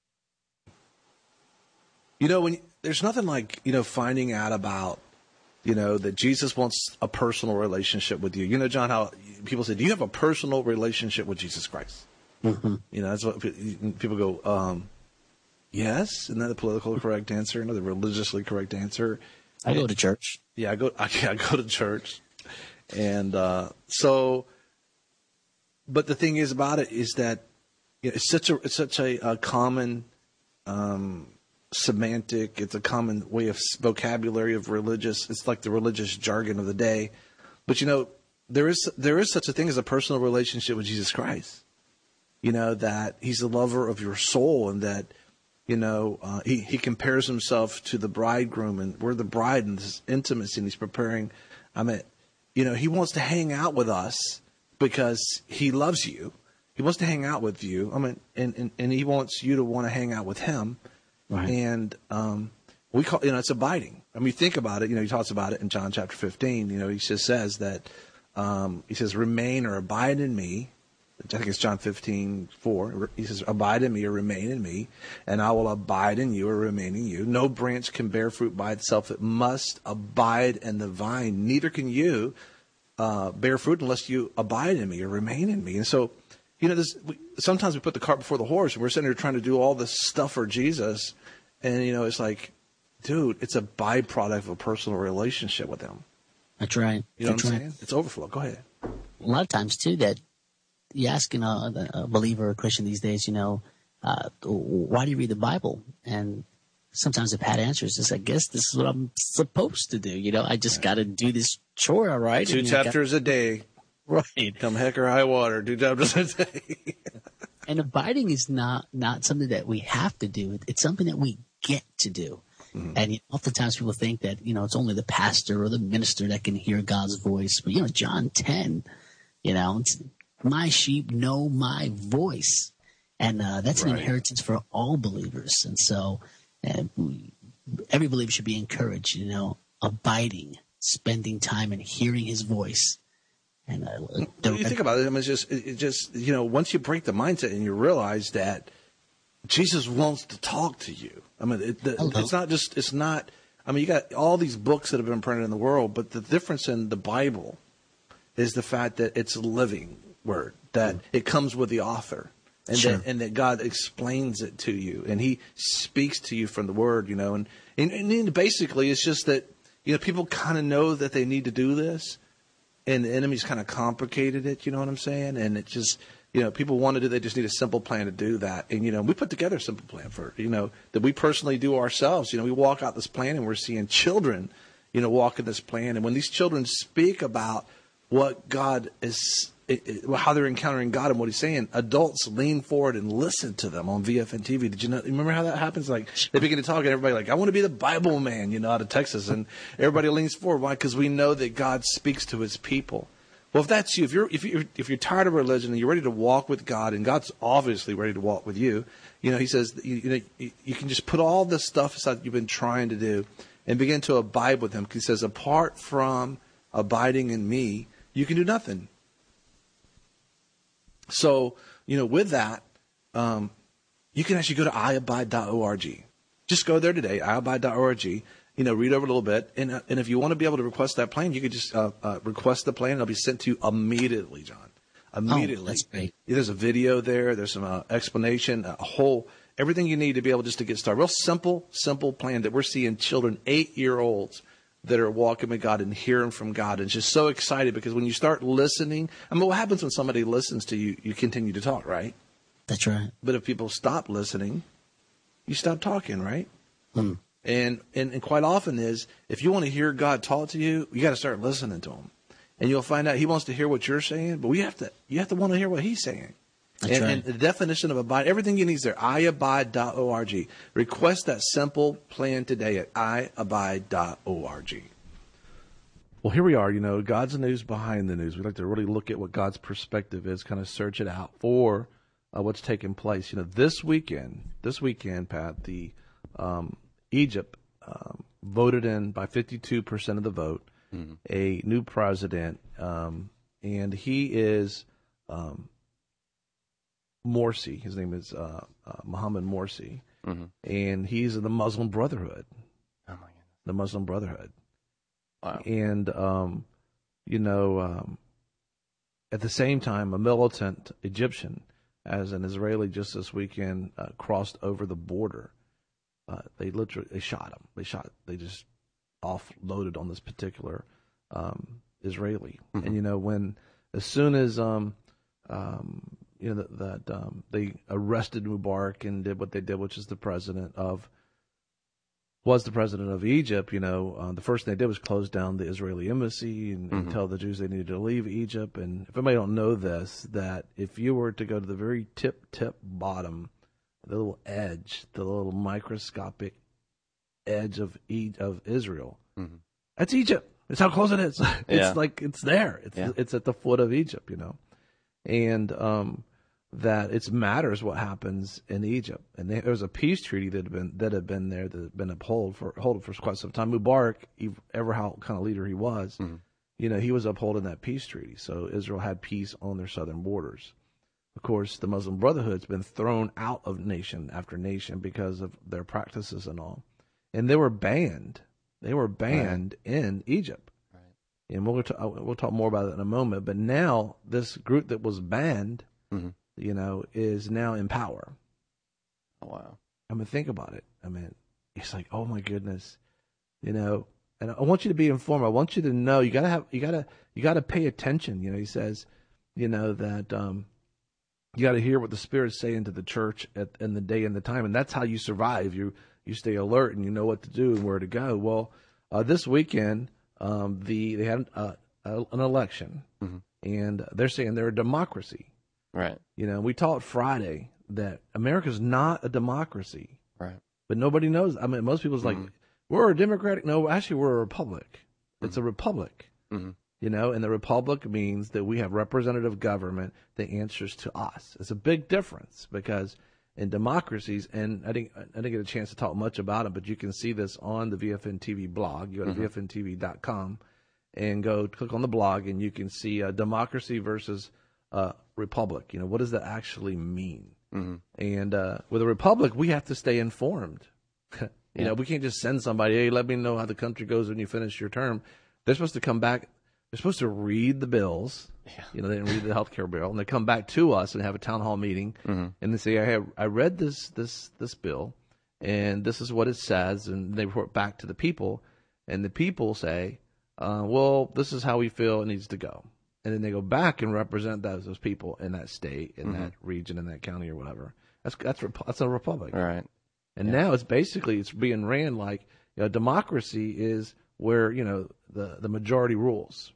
You know, when you, there's nothing like, you know, finding out about, you know, that Jesus wants a personal relationship with you. You know, John, how people say, do you have a personal relationship with Jesus Christ? Mm-hmm. You know, that's what people go, um, yes, isn't that the political correct answer? Another religiously correct answer. I go to church. Yeah, I go. I, I go to church, and uh, so. But the thing is about it is that, you know, it's such a it's such a, a common um, semantic. It's a common way of vocabulary of religious. It's like the religious jargon of the day. But you know, there is there is such a thing as a personal relationship with Jesus Christ. You know, that He's the lover of your soul, and that. You know, uh, he, he compares himself to the bridegroom, and we're the bride in this intimacy, and he's preparing. I mean, you know, he wants to hang out with us because he loves you, he wants to hang out with you. I mean, and, and, and he wants you to want to hang out with him. Right. And um, we call, you know, it's abiding. I mean, think about it. You know, he talks about it in John chapter fifteen. You know, he just says that, um, he says, remain or abide in me. I think it's John fifteen four. He says, abide in me or remain in me, and I will abide in you or remain in you. No branch can bear fruit by itself. It must abide in the vine. Neither can you uh, bear fruit unless you abide in me or remain in me. And so, you know, this, we, sometimes we put the cart before the horse, and we're sitting here trying to do all this stuff for Jesus. And, you know, it's like, dude, it's a byproduct of a personal relationship with him. That's right. You know That's what I'm right. saying? It's overflow. Go ahead. A lot of times, too, that you ask you know, a, a believer or a Christian these days, you know, uh, why do you read the Bible? And sometimes the pat answer is just, I guess this is what I'm supposed to do. You know, I just got to do this chore, all right? Two and chapters got, a day. Right. Come heck or high water. Two chapters a day. And abiding is not, not something that we have to do. It's something that we get to do. Mm-hmm. And you know, oftentimes people think that, you know, it's only the pastor or the minister that can hear God's voice. But, you know, John ten, you know, it's, my sheep know my voice. And uh, that's right. An inheritance for all believers. And so uh, we, every believer should be encouraged, you know, abiding, spending time and hearing his voice. And uh, when you think about it, I mean, it's just, it just, you know, once you break the mindset and you realize that Jesus wants to talk to you. I mean, it, the, it's not just, it's not, I mean, you got all these books that have been printed in the world, but the difference in the Bible is the fact that it's a living word, that it comes with the author, and sure. that and that God explains it to you, and He speaks to you from the word, you know, and and, and basically it's just that, you know, people kind of know that they need to do this, and the enemy's kind of complicated it, you know what I'm saying? And it just, you know, people want to do, they just need a simple plan to do that, and you know, we put together a simple plan for, you know, that we personally do ourselves. You know, we walk out this plan, and we're seeing children, you know, walk in this plan, and when these children speak about what God is. It, it, how they're encountering God and what He's saying, adults lean forward and listen to them on V F N T V. Did you know? Remember how that happens? Like they begin to talk, and everybody like, I want to be the Bible man, you know, out of Texas, and everybody leans forward. Why? Because we know that God speaks to His people. Well, if that's you, if you're if you if you're tired of religion and you're ready to walk with God, and God's obviously ready to walk with you, you know, He says, you, you know, you, you can just put all the stuff aside that you've been trying to do, and begin to abide with Him. Because He says, apart from abiding in Me, you can do nothing. So, you know, with that, um, you can actually go to i abide dot org. Just go there today, i abide dot org. You know, read over a little bit. And uh, and if you want to be able to request that plan, you could just uh, uh, request the plan. It'll be sent to you immediately, John. Immediately. Oh, that's great. There's a video there. There's some uh, explanation, a whole, everything you need to be able just to get started. Real simple, simple plan that we're seeing children, eight-year-olds, that are walking with God and hearing from God, and just so excited because when you start listening, I mean, what happens when somebody listens to you? You continue to talk, right? That's right. But if people stop listening, you stop talking, right? Hmm. And, and and quite often is, if you want to hear God talk to you, you got to start listening to Him, and you'll find out He wants to hear what you're saying, but we have to you have to want to hear what He's saying. That's and, right. and the definition of abide, everything you need is there. i abide dot org. Request that simple plan today at i abide dot org. Well, here we are, you know, God's the news behind the news. We like to really look at what God's perspective is, kind of search it out for uh, what's taking place. You know, this weekend, this weekend, Pat, the um, Egypt um, voted in by fifty-two percent of the vote mm-hmm. a new president, um, and he is um, Morsi. His name is uh, uh, Mohammed Morsi, mm-hmm. and he's in the Muslim Brotherhood. Oh, my goodness. The Muslim Brotherhood. Wow. And, um, you know, um, at the same time, a militant Egyptian, as an Israeli just this weekend, uh, crossed over the border. Uh, they literally, they shot him. They shot, they just offloaded on this particular um, Israeli. Mm-hmm. And, you know, when, as soon as, um, um, you know, that, that um, they arrested Mubarak and did what they did, which is the president of, was the president of Egypt, you know, uh, the first thing they did was close down the Israeli embassy and, mm-hmm. and tell the Jews they needed to leave Egypt. And if anybody don't know this, that if you were to go to the very tip, tip bottom, the little edge, the little microscopic edge of e- of Israel, mm-hmm. that's Egypt. It's how close it is. It's yeah. like, it's there. It's, yeah. it's at the foot of Egypt, you know. And um, that it matters what happens in Egypt. And there was a peace treaty that had been that had been there that had been upheld for upheld for quite some time. Mubarak, ever how kind of leader he was, mm-hmm. you know, he was upholding that peace treaty. So Israel had peace on their southern borders. Of course, the Muslim Brotherhood's been thrown out of nation after nation because of their practices and all, and they were banned. They were banned right. in Egypt. Right. And we'll talk, we'll talk more about it in a moment. But now this group that was banned. Mm-hmm. you know, is now in power. Oh, wow. I mean, think about it. I mean, it's like, oh my goodness, you know, and I want you to be informed. I want you to know, you gotta have, you gotta, you gotta pay attention. You know, he says, you know, that, um, you gotta hear what the Spirit's saying to the church at, in the day and the time. And that's how you survive. You, you stay alert and you know what to do and where to go. Well, uh, this weekend, um, the, they had uh, an election mm-hmm. and they're saying they're a democracy. Right. You know, we taught Friday that America's not a democracy. Right. But nobody knows. I mean, most people's mm-hmm. like, we're a democratic. No, actually, we're a republic. Mm-hmm. It's a republic. Mm-hmm. You know, and the republic means that we have representative government that answers to us. It's a big difference because in democracies, and I didn't, I didn't get a chance to talk much about it, but you can see this on the V F N T V blog. You go to mm-hmm. V F N T V dot com and go click on the blog, and you can see uh, democracy versus uh, republic. You know, what does that actually mean? Mm-hmm. And uh, with a republic, we have to stay informed. you yeah. know, we can't just send somebody, hey, let me know how the country goes when you finish your term. They're supposed to come back. They're supposed to read the bills. Yeah. You know, they didn't read the health care bill, and they come back to us and have a town hall meeting, mm-hmm. and they say, I have, I read this this this bill, and this is what it says, and they report back to the people, and the people say, uh, well, this is how we feel it needs to go. And then they go back and represent those, those people in that state, in mm-hmm. that region, in that county, or whatever. That's that's that's a republic, all right? And yeah. now it's basically it's being ran like, you know, democracy is where, you know, the the majority rules.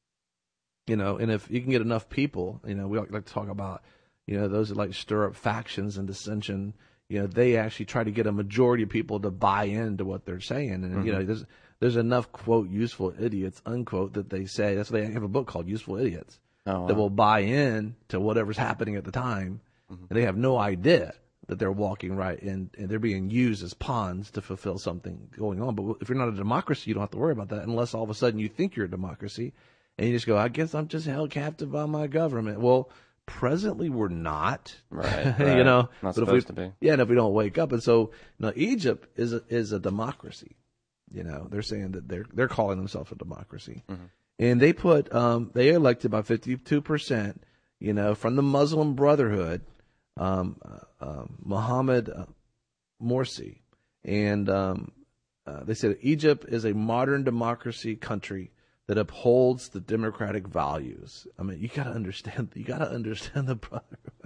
You know, and if you can get enough people, you know, we like to talk about, you know, those that like stir up factions and dissension. You know, they actually try to get a majority of people to buy into what they're saying, and mm-hmm. you know, there's. There's enough, quote, useful idiots, unquote, that they say. That's why they have a book called Useful Idiots oh, wow. that will buy in to whatever's happening at the time. Mm-hmm. And they have no idea that they're walking right and, and they're being used as pawns to fulfill something going on. But if you're not a democracy, you don't have to worry about that unless all of a sudden you think you're a democracy and you just go, I guess I'm just held captive by my government. Well, presently we're not. Right. right. you know, not but supposed if we, to be. Yeah, and if we don't wake up. And so, you know, Egypt is a, is a democracy. You know, they're saying that they're they're calling themselves a democracy, mm-hmm. and they put um, they elected by fifty-two percent. You know, from the Muslim Brotherhood, um, uh, uh, Mohammed uh, Morsi, and um, uh, they said Egypt is a modern democracy country that upholds the democratic values. I mean, you got to understand. You got to understand the Brotherhood.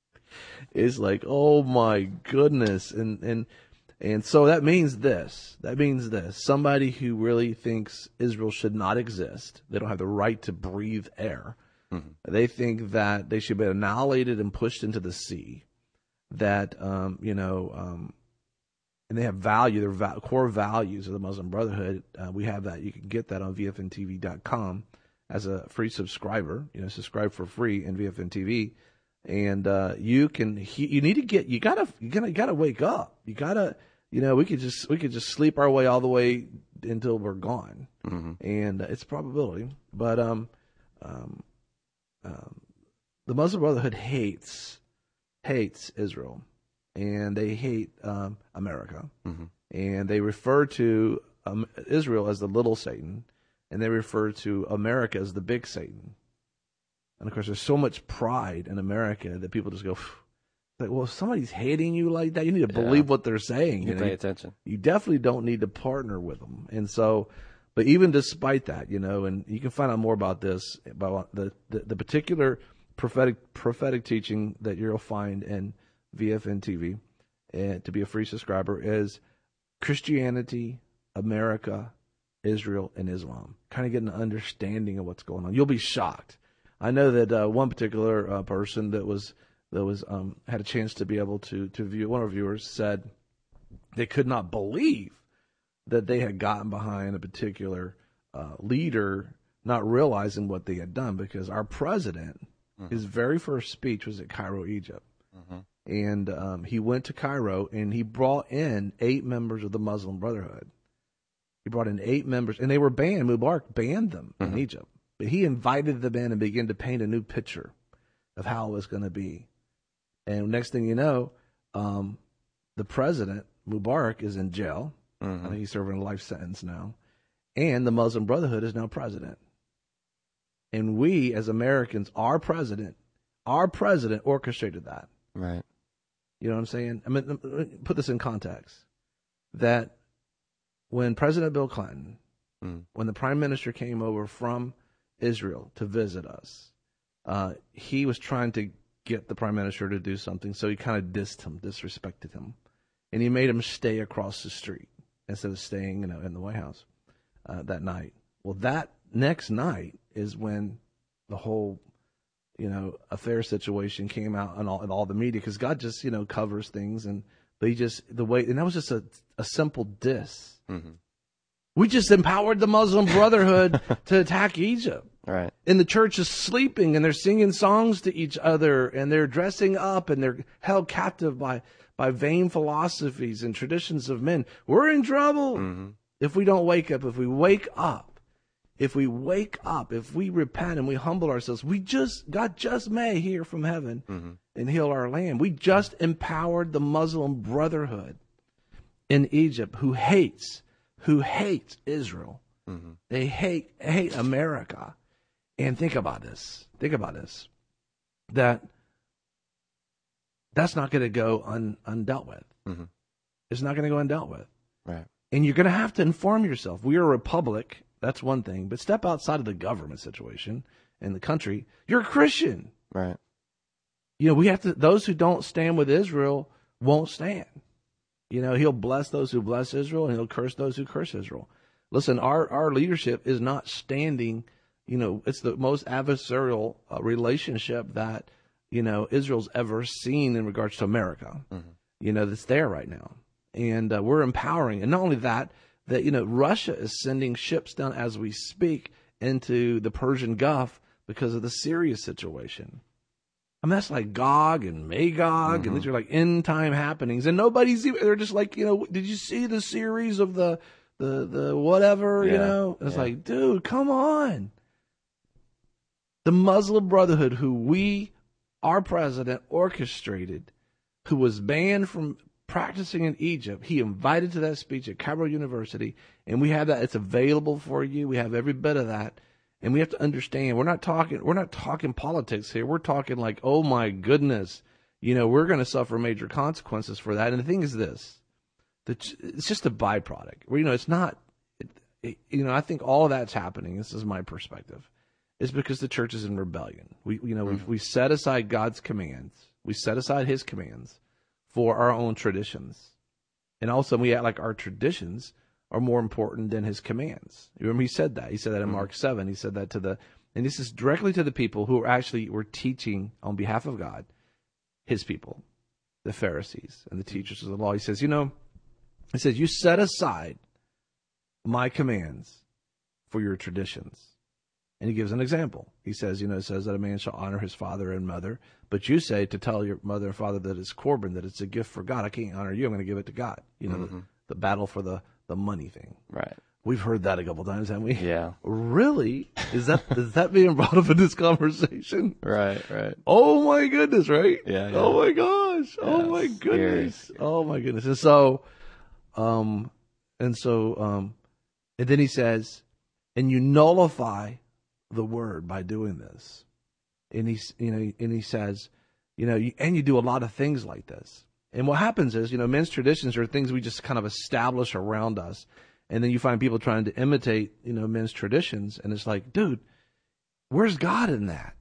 It's like, oh my goodness, and and. And so that means this. That means this. Somebody who really thinks Israel should not exist, they don't have the right to breathe air. Mm-hmm. They think that they should be annihilated and pushed into the sea. That, um, you know, um, and they have value, their va- core values of the Muslim Brotherhood. Uh, we have that. You can get that on V F N T V dot com as a free subscriber. You know, subscribe for free in V F N T V. And uh, you can, he, you need to get, you gotta, you gotta, you gotta wake up. You gotta, you know, we could just, we could just sleep our way all the way until we're gone, mm-hmm. and uh, it's a probability. But um, um, um, the Muslim Brotherhood hates, hates Israel, and they hate um, America, mm-hmm. and they refer to um, Israel as the little Satan, and they refer to America as the big Satan. And of course, there's so much pride in America that people just go, like, well, if somebody's hating you like that, you need to believe yeah. what they're saying. You, you know? Pay attention. You definitely don't need to partner with them. And so, but even despite that, you know, and you can find out more about this, about the, the, the particular prophetic prophetic teaching that you'll find in V F N T V, and to be a free subscriber, is Christianity, America, Israel, and Islam. Kind of get an understanding of what's going on. You'll be shocked. I know that uh, one particular uh, person that was that was um, had a chance to be able to to view. One of our viewers said they could not believe that they had gotten behind a particular uh, leader, not realizing what they had done, because our president Mm-hmm. His very first speech was at Cairo, Egypt. Mm-hmm. And um, he went to Cairo, and he brought in eight members of the Muslim Brotherhood. He brought in eight members, and they were banned. Mubarak banned them Mm-hmm. in Egypt. But he invited them in and began to paint a new picture of how it was going to be. And next thing you know, um, the president, Mubarak, is in jail. Mm-hmm. I think he's serving a life sentence now. And the Muslim Brotherhood is now president. And we, as Americans, our president, our president orchestrated that. Right. You know what I'm saying? I mean, let me put this in context. That when President Bill Clinton, Mm. when the prime minister came over from Israel to visit us, uh, he was trying to get the prime minister to do something, so he kind of dissed him, disrespected him. And he made him stay across the street instead of staying, you know, in the White House uh, that night. Well, that next night is when the whole, you know, affair situation came out in all, in all the media, because God just, you know, covers things. And but he just, the way, and that was just a, a simple diss. Mm-hmm. We just empowered the Muslim Brotherhood to attack Egypt. Right. And the church is sleeping, and they're singing songs to each other, and they're dressing up, and they're held captive by, by vain philosophies and traditions of men. We're in trouble Mm-hmm. if we don't wake up. If we wake up, if we wake up, if we repent and we humble ourselves, we just, God just may hear from heaven Mm-hmm. and heal our land. We just empowered the Muslim Brotherhood in Egypt, who hates, who hates Israel. Mm-hmm. They hate, hate America. And think about this. Think about this. That that's not going to go un, undealt with. Mm-hmm. It's not going to go undealt with. Right. And you're going to have to inform yourself. We are a republic. That's one thing. But step outside of the government situation in the country. You're a Christian. Right. You know, we have to, those who don't stand with Israel won't stand. You know, he'll bless those who bless Israel, and he'll curse those who curse Israel. Listen, our, our leadership is not standing. You know, it's the most adversarial uh, relationship that, you know, Israel's ever seen in regards to America. Mm-hmm. You know, that's there right now. And uh, we're empowering. And not only that, that, you know, Russia is sending ships down as we speak into the Persian Gulf because of the Syria situation. I mean, that's like Gog and Magog, Mm-hmm. and these are like end time happenings. And nobody's even, they're just like, you know, did you see the series of the, the, the whatever, Yeah, you know? It's yeah. like, dude, come on. The Muslim Brotherhood, who we, our president, orchestrated, who was banned from practicing in Egypt, he invited to that speech at Cairo University, and we have that. It's available for you. We have every bit of that, and we have to understand. We're not talking. We're not talking politics here. We're talking like, oh my goodness, you know, we're going to suffer major consequences for that. And the thing is this: that it's just a byproduct. Well, you know, it's not. It, it, you know, I think all of that's happening. This is my perspective. Is because the church is in rebellion. We, you know, Mm-hmm. we we set aside God's commands. We set aside His commands for our own traditions, and all of a sudden we act like our traditions are more important than His commands. You remember He said that. He said that in Mm-hmm. Mark seven. He said that to the, and this is directly to the people who are actually were teaching on behalf of God, His people, the Pharisees and the teachers of the law. He says, you know, He says, you set aside my commands for your traditions. And he gives an example. He says, you know, it says that a man shall honor his father and mother, but you say to tell your mother and father that it's Corban, that it's a gift for God. I can't honor you. I'm going to give it to God. You know, Mm-hmm. the, the battle for the, the money thing. Right. We've heard that a couple times, haven't we? Yeah. Really? Is that is that being brought up in this conversation? Right. Right. Oh my goodness, right? Yeah, yeah. Oh my gosh. oh Yeah, my scary, goodness. scary. Oh my goodness. And so, um, and so, um, and then he says, and you nullify the word by doing this. And he's, you know, and he says, you know, you, and you do a lot of things like this. And what happens is, you know, men's traditions are things we just kind of establish around us. And then you find people trying to imitate, you know, men's traditions. And it's like, dude, where's God in that?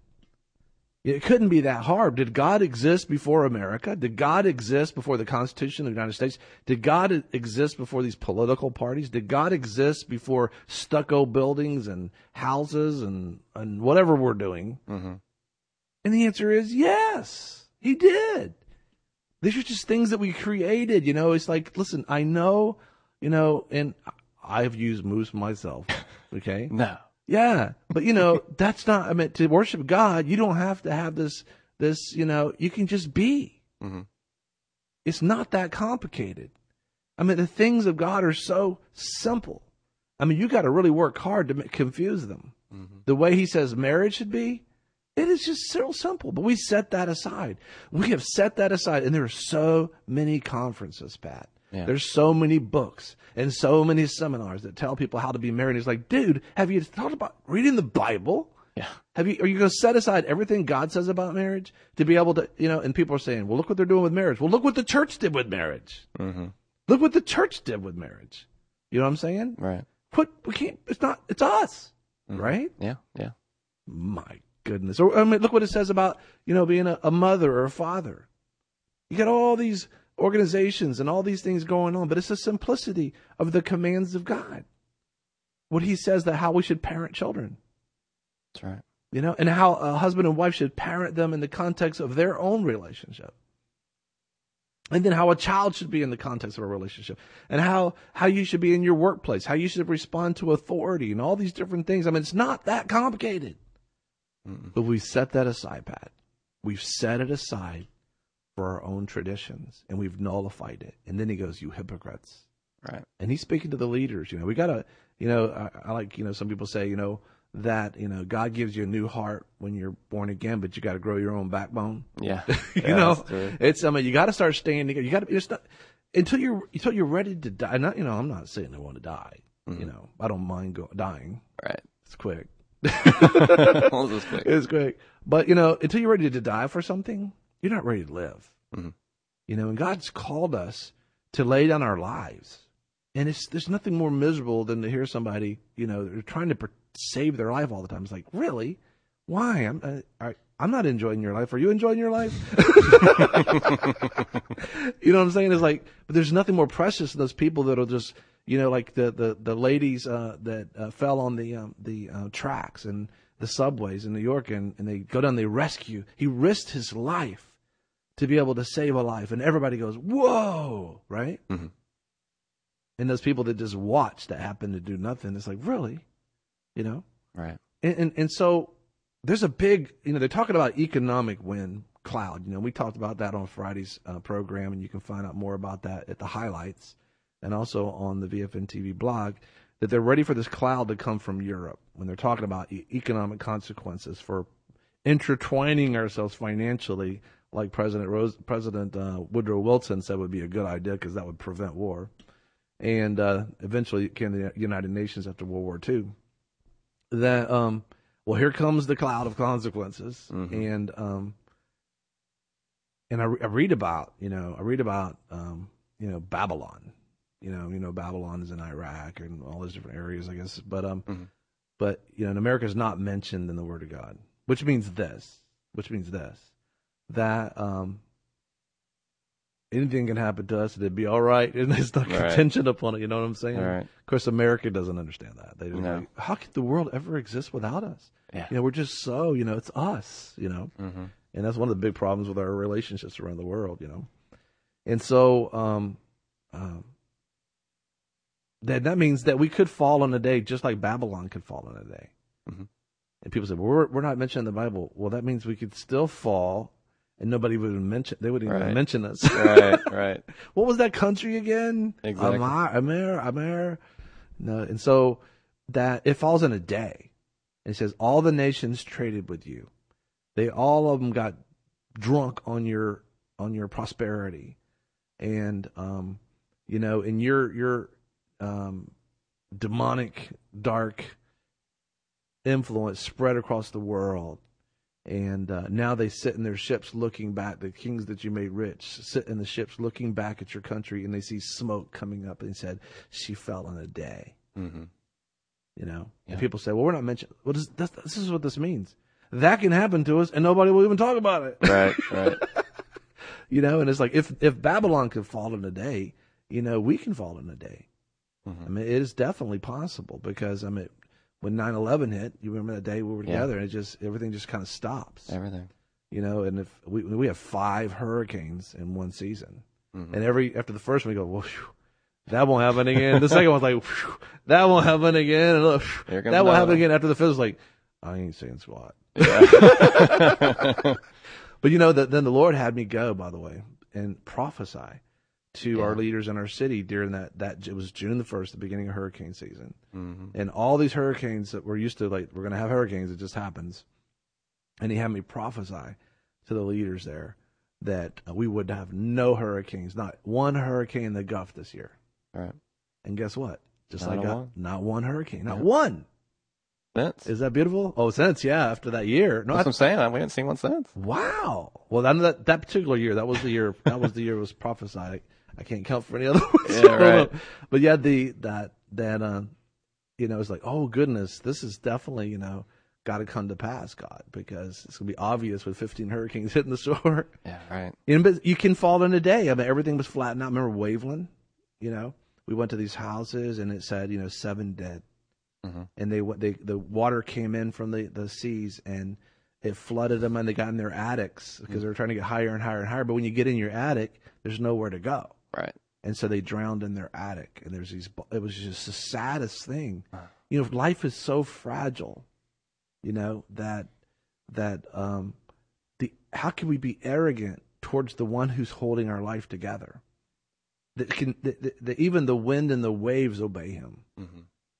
It couldn't be that hard. Did God exist before America? Did God exist before the Constitution of the United States? Did God exist before these political parties? Did God exist before stucco buildings and houses and, and whatever we're doing? Mm-hmm. And the answer is yes, He did. These are just things that we created. You know, it's like, listen, I know, you know, and I've used moose myself. Okay. No. Yeah, but you know, that's not, I mean, to worship God, you don't have to have this, this, you know, you can just be. Mm-hmm. It's not that complicated. I mean, the things of God are so simple. I mean, you got to really work hard to make, confuse them. Mm-hmm. The way he says marriage should be, it is just so simple, but we set that aside. We have set that aside, and there are so many conferences, Pat. Yeah. There's so many books and so many seminars that tell people how to be married. It's like, dude, have you thought about reading the Bible? Yeah. Have you? Are you going to set aside everything God says about marriage to be able to, you know? And people are saying, well, look what they're doing with marriage. Well, look what the church did with marriage. Mm-hmm. Look what the church did with marriage. You know what I'm saying? Right. Put we can't. It's not. It's us, mm-hmm. right? Yeah. Yeah. My goodness. Or I mean, look what it says about, you know, being a, a mother or a father. You got all these organizations and all these things going on, but it's the simplicity of the commands of God. What he says that how we should parent children. That's right. You know, and how a husband and wife should parent them in the context of their own relationship. And then how a child should be in the context of a relationship. And how, how you should be in your workplace, how you should respond to authority and all these different things. I mean, it's not that complicated. Mm-mm. But we set that aside, Pat. We've set it aside for our own traditions, and we've nullified it. And then he goes, you hypocrites. Right. And he's speaking to the leaders. You know, we got to, you know, I, I like, you know, some people say, you know, that, you know, God gives you a new heart when you're born again, but you got to grow your own backbone. Yeah. you yeah, know, it's, I mean, you got to start standing. You got to, it's not, until you're, until you're ready to die. Not, you know, I'm not saying I want to die. Mm-hmm. You know, I don't mind go, dying. Right. It's quick. it's quick. It's quick. But, you know, until you're ready to die for something, you're not ready to live. Mm-hmm. You know, and God's called us to lay down our lives. And it's there's nothing more miserable than to hear somebody, you know, they're trying to per- save their life all the time. It's like, really? Why? I'm uh, I, I'm not enjoying your life. Are you enjoying your life? You know what I'm saying? It's like, but there's nothing more precious than those people that'll just, you know, like the the the ladies uh, that uh, fell on the um, the uh, tracks and the subways in New York, and, and they go down, they rescue. He risked his life to be able to save a life, and everybody goes, whoa, right? Mm-hmm. And those people that just watch that happen to do nothing, it's like, really? You know? Right. And, and and so there's a big, you know, they're talking about economic win cloud. You know, we talked about that on Friday's uh, program, and you can find out more about that at the highlights and also on the V F N T V blog, that they're ready for this cloud to come from Europe when they're talking about e- economic consequences for intertwining ourselves financially, like President Rose, President uh, Woodrow Wilson said would be a good idea because that would prevent war. And uh, eventually it came to the United Nations after World War Two. That, um, well, here comes the cloud of consequences. Mm-hmm. And um, and I, I read about, you know, I read about, um, you know, Babylon. You know, you know, Babylon is in Iraq and all those different areas, I guess. But, um, mm-hmm. but you know, America is not mentioned in the Word of God, which means this, which means this, that um, anything can happen to us, it'd be all right, and there's no contention right. upon it. You know what I'm saying? Right. Of course, America doesn't understand that. They no. like, how could the world ever exist without us? Yeah. You know, we're just so, you know, it's us. You know, mm-hmm. and that's one of the big problems with our relationships around the world. You know, and so um, um, that that means that we could fall in a day just like Babylon could fall in a day. Mm-hmm. And people say, well, we're we're not mentioned in the Bible. Well, that means we could still fall. And nobody would even mention. They wouldn't even right. mention us. Right, right. What was that country again? Exactly. Amar, Amer, Amer. No, and so that it falls in a day. And it says all the nations traded with you. They all of them got drunk on your on your prosperity, and um, you know, and your your um, demonic dark influence spread across the world. And uh, now they sit in their ships looking back, the kings that you made rich, sit in the ships looking back at your country, and they see smoke coming up, and he said, she fell in a day. Mm-hmm. You know? Yeah. And people say, well, we're not mentioned. Well, this, this, this is what this means. That can happen to us, and nobody will even talk about it. Right, right. You know, and it's like, if, if Babylon could fall in a day, you know, we can fall in a day. Mm-hmm. I mean, it is definitely possible, because, I mean, when nine eleven hit, you remember that day we were together, yeah. and it just everything just kind of stops. Everything, you know. And if we we have five hurricanes in one season, mm-hmm. and every after the first one we go, well, whew, that won't happen again. The second one's like, whew, that won't happen again. And look, Here comes that won't another happen one. again. After the fifth, it's like, I ain't saying squat. Yeah. But you know, that then the Lord had me go, by the way, and prophesy to Yeah. our leaders in our city during that, that it was June the first, the beginning of hurricane season. Mm-hmm. And all these hurricanes that we're used to, like, we're going to have hurricanes. It just happens. And he had me prophesy to the leaders there that uh, we would have no hurricanes, not one hurricane in the Gulf this year. All right. And guess what? Just Not like a that, one. not one hurricane, not Yeah. one. Since. Is that beautiful? Oh, since, yeah, after that year. No, That's I, what I'm saying. We haven't seen one since. wow. Well, that, that that particular year, that was the year. That was the year it was prophesied. I can't count for any other ones. Yeah, right. But yeah, the that that uh, you know, it's like, oh goodness, this is definitely, you know, got to come to pass, God, because it's gonna be obvious with fifteen hurricanes hitting the shore. Yeah, right. You know, but you can fall in a day. I mean, everything was flattened out. Remember Waveland? You know, we went to these houses and it said, you know, seven dead. Mm-hmm. And they, they, the water came in from the, the seas and it flooded them and they got in their attics because Mm-hmm. they were trying to get higher and higher and higher. But when you get in your attic, there's nowhere to go. Right. And so they drowned in their attic. And there's these, it was just the saddest thing. Uh. You know, life is so fragile, you know, that, that, um, the, how can we be arrogant towards the one who's holding our life together? That can, that, that, that even the wind and the waves obey him. Mm-hmm.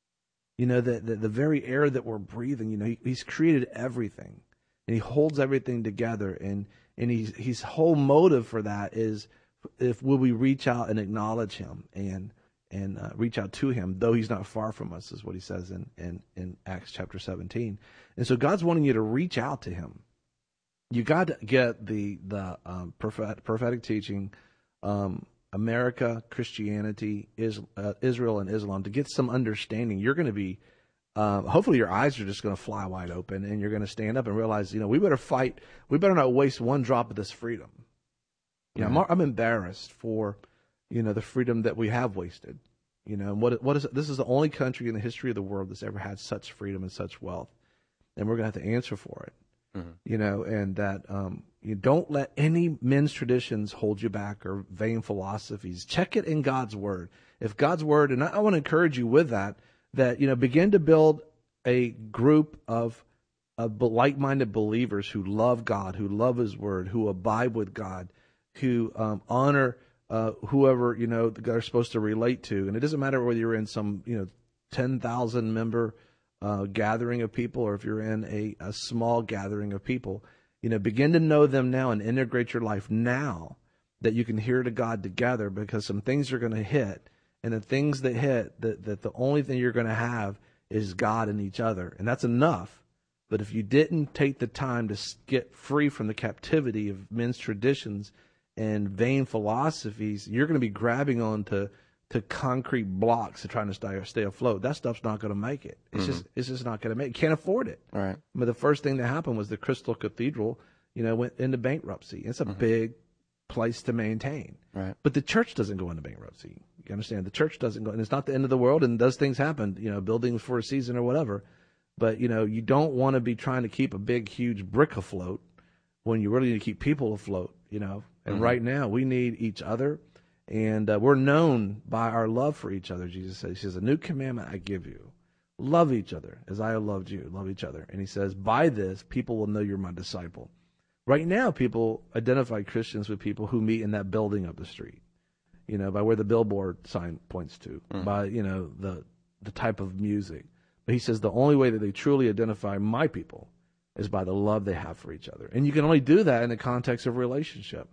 You know, the, the, the very air that we're breathing, you know, he, he's created everything and he holds everything together. And, and he's, his whole motive for that is if will we reach out and acknowledge him and, and uh, reach out to him, though he's not far from us, is what he says in, in, in Acts chapter seventeen. And so God's wanting you to reach out to him. You got to get the, the um, prophet, prophetic teaching, um, America, Christianity, is, uh, Israel, and Islam to get some understanding. You're going to be, uh, hopefully, your eyes are just going to fly wide open, and you're going to stand up and realize, you know, we better fight. We better not waste one drop of this freedom. You know, Mm-hmm. I'm, I'm embarrassed for, you know, the freedom that we have wasted. You know, and what what is it? This is the only country in the history of the world that's ever had such freedom and such wealth, and we're going to have to answer for it. Mm-hmm. You know, and that um, you don't let any men's traditions hold you back or vain philosophies. Check it in God's word. If God's word, and I, I want to encourage you with that, that, you know, begin to build a group of, of like-minded believers who love God, who love his word, who abide with God, who um, honor uh, whoever, you know, they're supposed to relate to. And it doesn't matter whether you're in some, you know, ten thousand member Uh, gathering of people, or if you're in a, a small gathering of people, you know, begin to know them now and integrate your life now that you can hear to God together, because some things are going to hit, and the things that hit, that, that the only thing you're going to have is God and each other, and that's enough. But if you didn't take the time to get free from the captivity of men's traditions and vain philosophies, you're going to be grabbing on to to concrete blocks to trying to stay, stay afloat. That stuff's not going to make it. It's Mm-hmm. just it's just not going to make it. You can't afford it. All right. But the first thing that happened was the Crystal Cathedral, you know, went into bankruptcy. It's a Mm-hmm. big place to maintain. Right. But the church doesn't go into bankruptcy. You understand? The church doesn't go, and it's not the end of the world, and those things happen, you know, buildings for a season or whatever. But, you know, you don't want to be trying to keep a big, huge brick afloat when you really need to keep people afloat, you know. And Mm-hmm. right now, we need each other. And uh, we're known by our love for each other. Jesus says, he says, a new commandment I give you. Love each other as I have loved you. Love each other. And he says, by this, people will know you're my disciple. Right now, people identify Christians with people who meet in that building up the street, you know, by where the billboard sign points to, Mm. by, you know, the the type of music. But he says the only way that they truly identify my people is by the love they have for each other. And you can only do that in the context of relationship.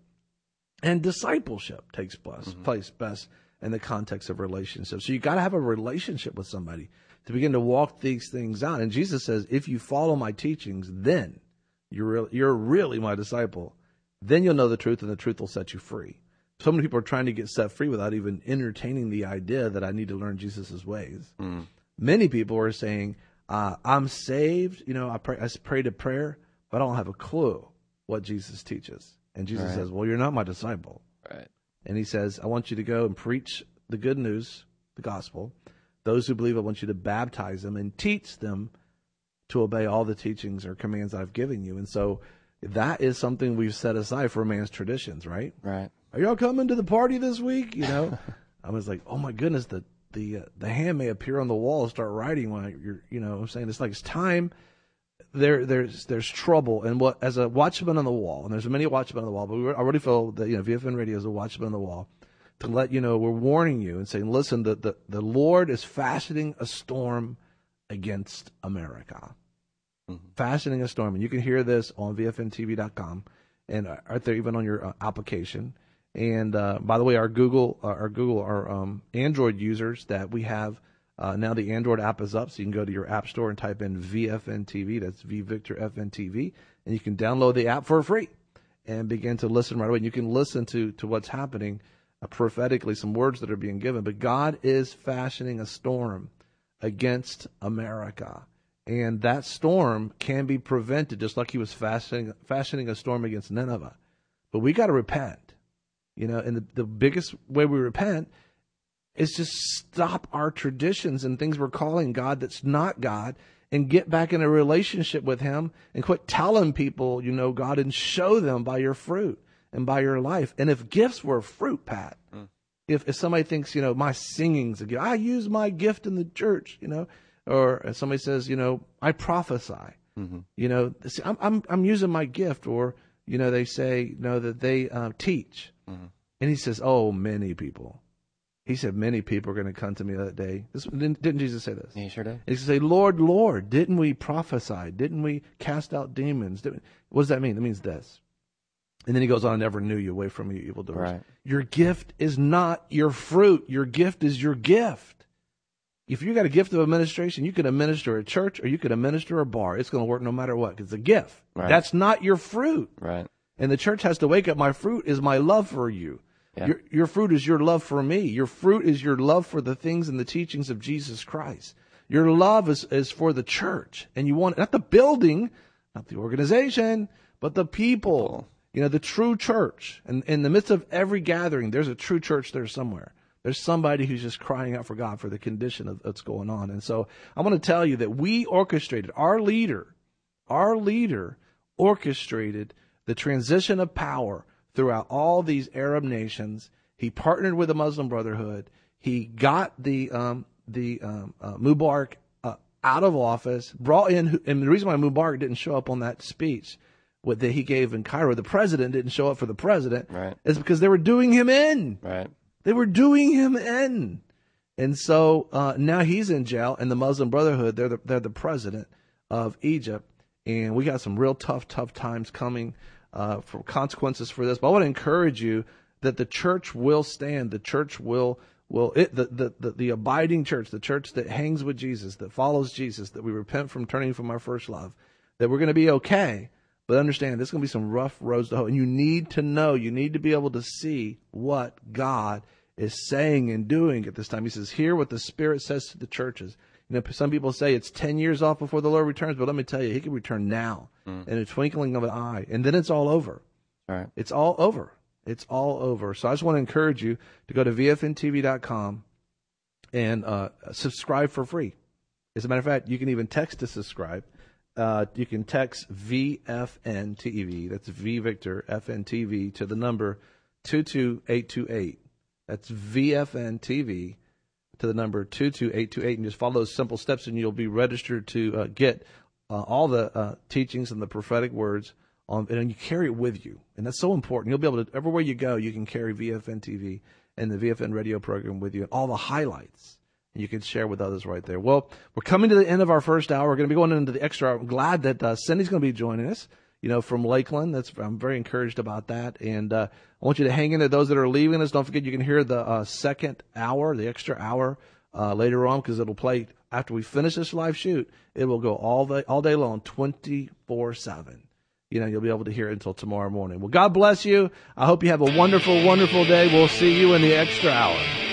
And discipleship takes place, Mm-hmm. place best in the context of relationship. So you got to have a relationship with somebody to begin to walk these things out. And Jesus says, if you follow my teachings, then you're really, you're really my disciple. Then you'll know the truth, and the truth will set you free. So many people are trying to get set free without even entertaining the idea that I need to learn Jesus' ways. Mm. Many people are saying, uh, I'm saved. You know, I pray, I prayed a prayer, but I don't have a clue what Jesus teaches. And Jesus Right. says, well, you're not my disciple. Right. And he says, I want you to go and preach the good news, the gospel. Those who believe, I want you to baptize them and teach them to obey all the teachings or commands I've given you. And so that is something we've set aside for man's traditions, right? Right. Are y'all coming to the party this week? You know, I was like, oh my goodness, the the uh, the hand may appear on the wall and start writing while you're, you know, I'm saying it's like it's time. There, there's there's trouble, and what as a watchman on the wall, and there's many watchmen on the wall, but we already feel that you know V F N Radio is a watchman on the wall to let you know we're warning you and saying, listen, the the, the Lord is fashioning a storm against America, mm-hmm. fashioning a storm, and you can hear this on V F N T V dot com and right there even on your uh, application. And uh, by the way, our Google, uh, our Google, our um, Android users that we have. Uh, now the Android app is up, so you can go to your app store and type in V F N T V. That's V Victor F N T V, and you can download the app for free and begin to listen right away. And you can listen to to what's happening uh, prophetically, some words that are being given. But God is fashioning a storm against America, and that storm can be prevented, just like He was fashioning fashioning a storm against Nineveh. But we got to repent, you know. And the, the biggest way we repent is just stop our traditions and things we're calling God that's not God and get back in a relationship with Him and quit telling people, you know, God, and show them by your fruit and by your life. And if gifts were fruit, Pat, mm. if, if somebody thinks, you know, my singing's a gift, I use my gift in the church, you know, or if somebody says, you know, I prophesy, mm-hmm. you know, see, I'm, I'm, I'm using my gift, or, you know, they say, you know, that they uh, teach. Mm-hmm. And He says, oh, many people. He said, many people are going to come to me that day. This, didn't, didn't Jesus say this? He sure did. He said, Lord, Lord, didn't we prophesy? Didn't we cast out demons? Didn't, what does that mean? It means this. And then He goes on, I never knew you, away from you, evildoers. Right. Your gift is not your fruit. Your gift is your gift. If you got a gift of administration, you can administer a church or you can administer a bar. It's going to work no matter what, because it's a gift. Right. That's not your fruit. Right. And the church has to wake up. My fruit is my love for you. Yeah. Your, your fruit is your love for me. Your fruit is your love for the things and the teachings of Jesus Christ. Your love is, is for the church. And you want, not the building, not the organization, but the people. people. You know, the true church. And in the midst of every gathering, there's a true church there somewhere. There's somebody who's just crying out for God for the condition of what's going on. And so I want to tell you that we orchestrated, our leader, our leader orchestrated the transition of power throughout all these Arab nations. He partnered with the Muslim Brotherhood. He got the um, the um, uh, Mubarak uh, out of office, brought in, and the reason why Mubarak didn't show up on that speech what that he gave in Cairo, the president didn't show up for the president, right. is because they were doing him in. Right. They were doing him in. And so uh, now he's in jail, and the Muslim Brotherhood, they're the, they're the president of Egypt. And we got some real tough, tough times coming. Uh, for consequences for this, but I want to encourage you that the church will stand. The church will will it the, the the the abiding church, the church that hangs with Jesus, that follows Jesus, that we repent from turning from our first love. That we're going to be okay, but understand there's going to be some rough roads to hoe, and you need to know, you need to be able to see what God is saying and doing at this time. He says, "Hear what the Spirit says to the churches." You know, some people say it's ten years off before the Lord returns, but let me tell you, He can return now mm. in a twinkling of an eye, and then it's all over. All right. It's all over. It's all over. So I just want to encourage you to go to V F N T V dot com and uh, subscribe for free. As a matter of fact, you can even text to subscribe. Uh, you can text V F N T V, that's V Victor, F N T V, to the number two two eight two eight. That's V F N T V. To the number two two eight two eight, and just follow those simple steps, and you'll be registered to uh, get uh, all the uh, teachings and the prophetic words on, and you carry it with you, and that's so important. You'll be able to, everywhere you go, you can carry V F N T V and the V F N radio program with you, and all the highlights, and you can share with others right there. Well, we're coming to the end of our first hour. We're going to be going into the extra hour. I'm glad that uh, Cindy's going to be joining us, you know, from Lakeland. That's I'm very encouraged about that, and uh, I want you to hang in there. Those that are leaving us, don't forget you can hear the uh, second hour, the extra hour uh, later on, because it'll play after we finish this live shoot. It will go all day, all day long, twenty-four seven. You know, you'll be able to hear it until tomorrow morning. Well, God bless you. I hope you have a wonderful, wonderful day. We'll see you in the extra hour.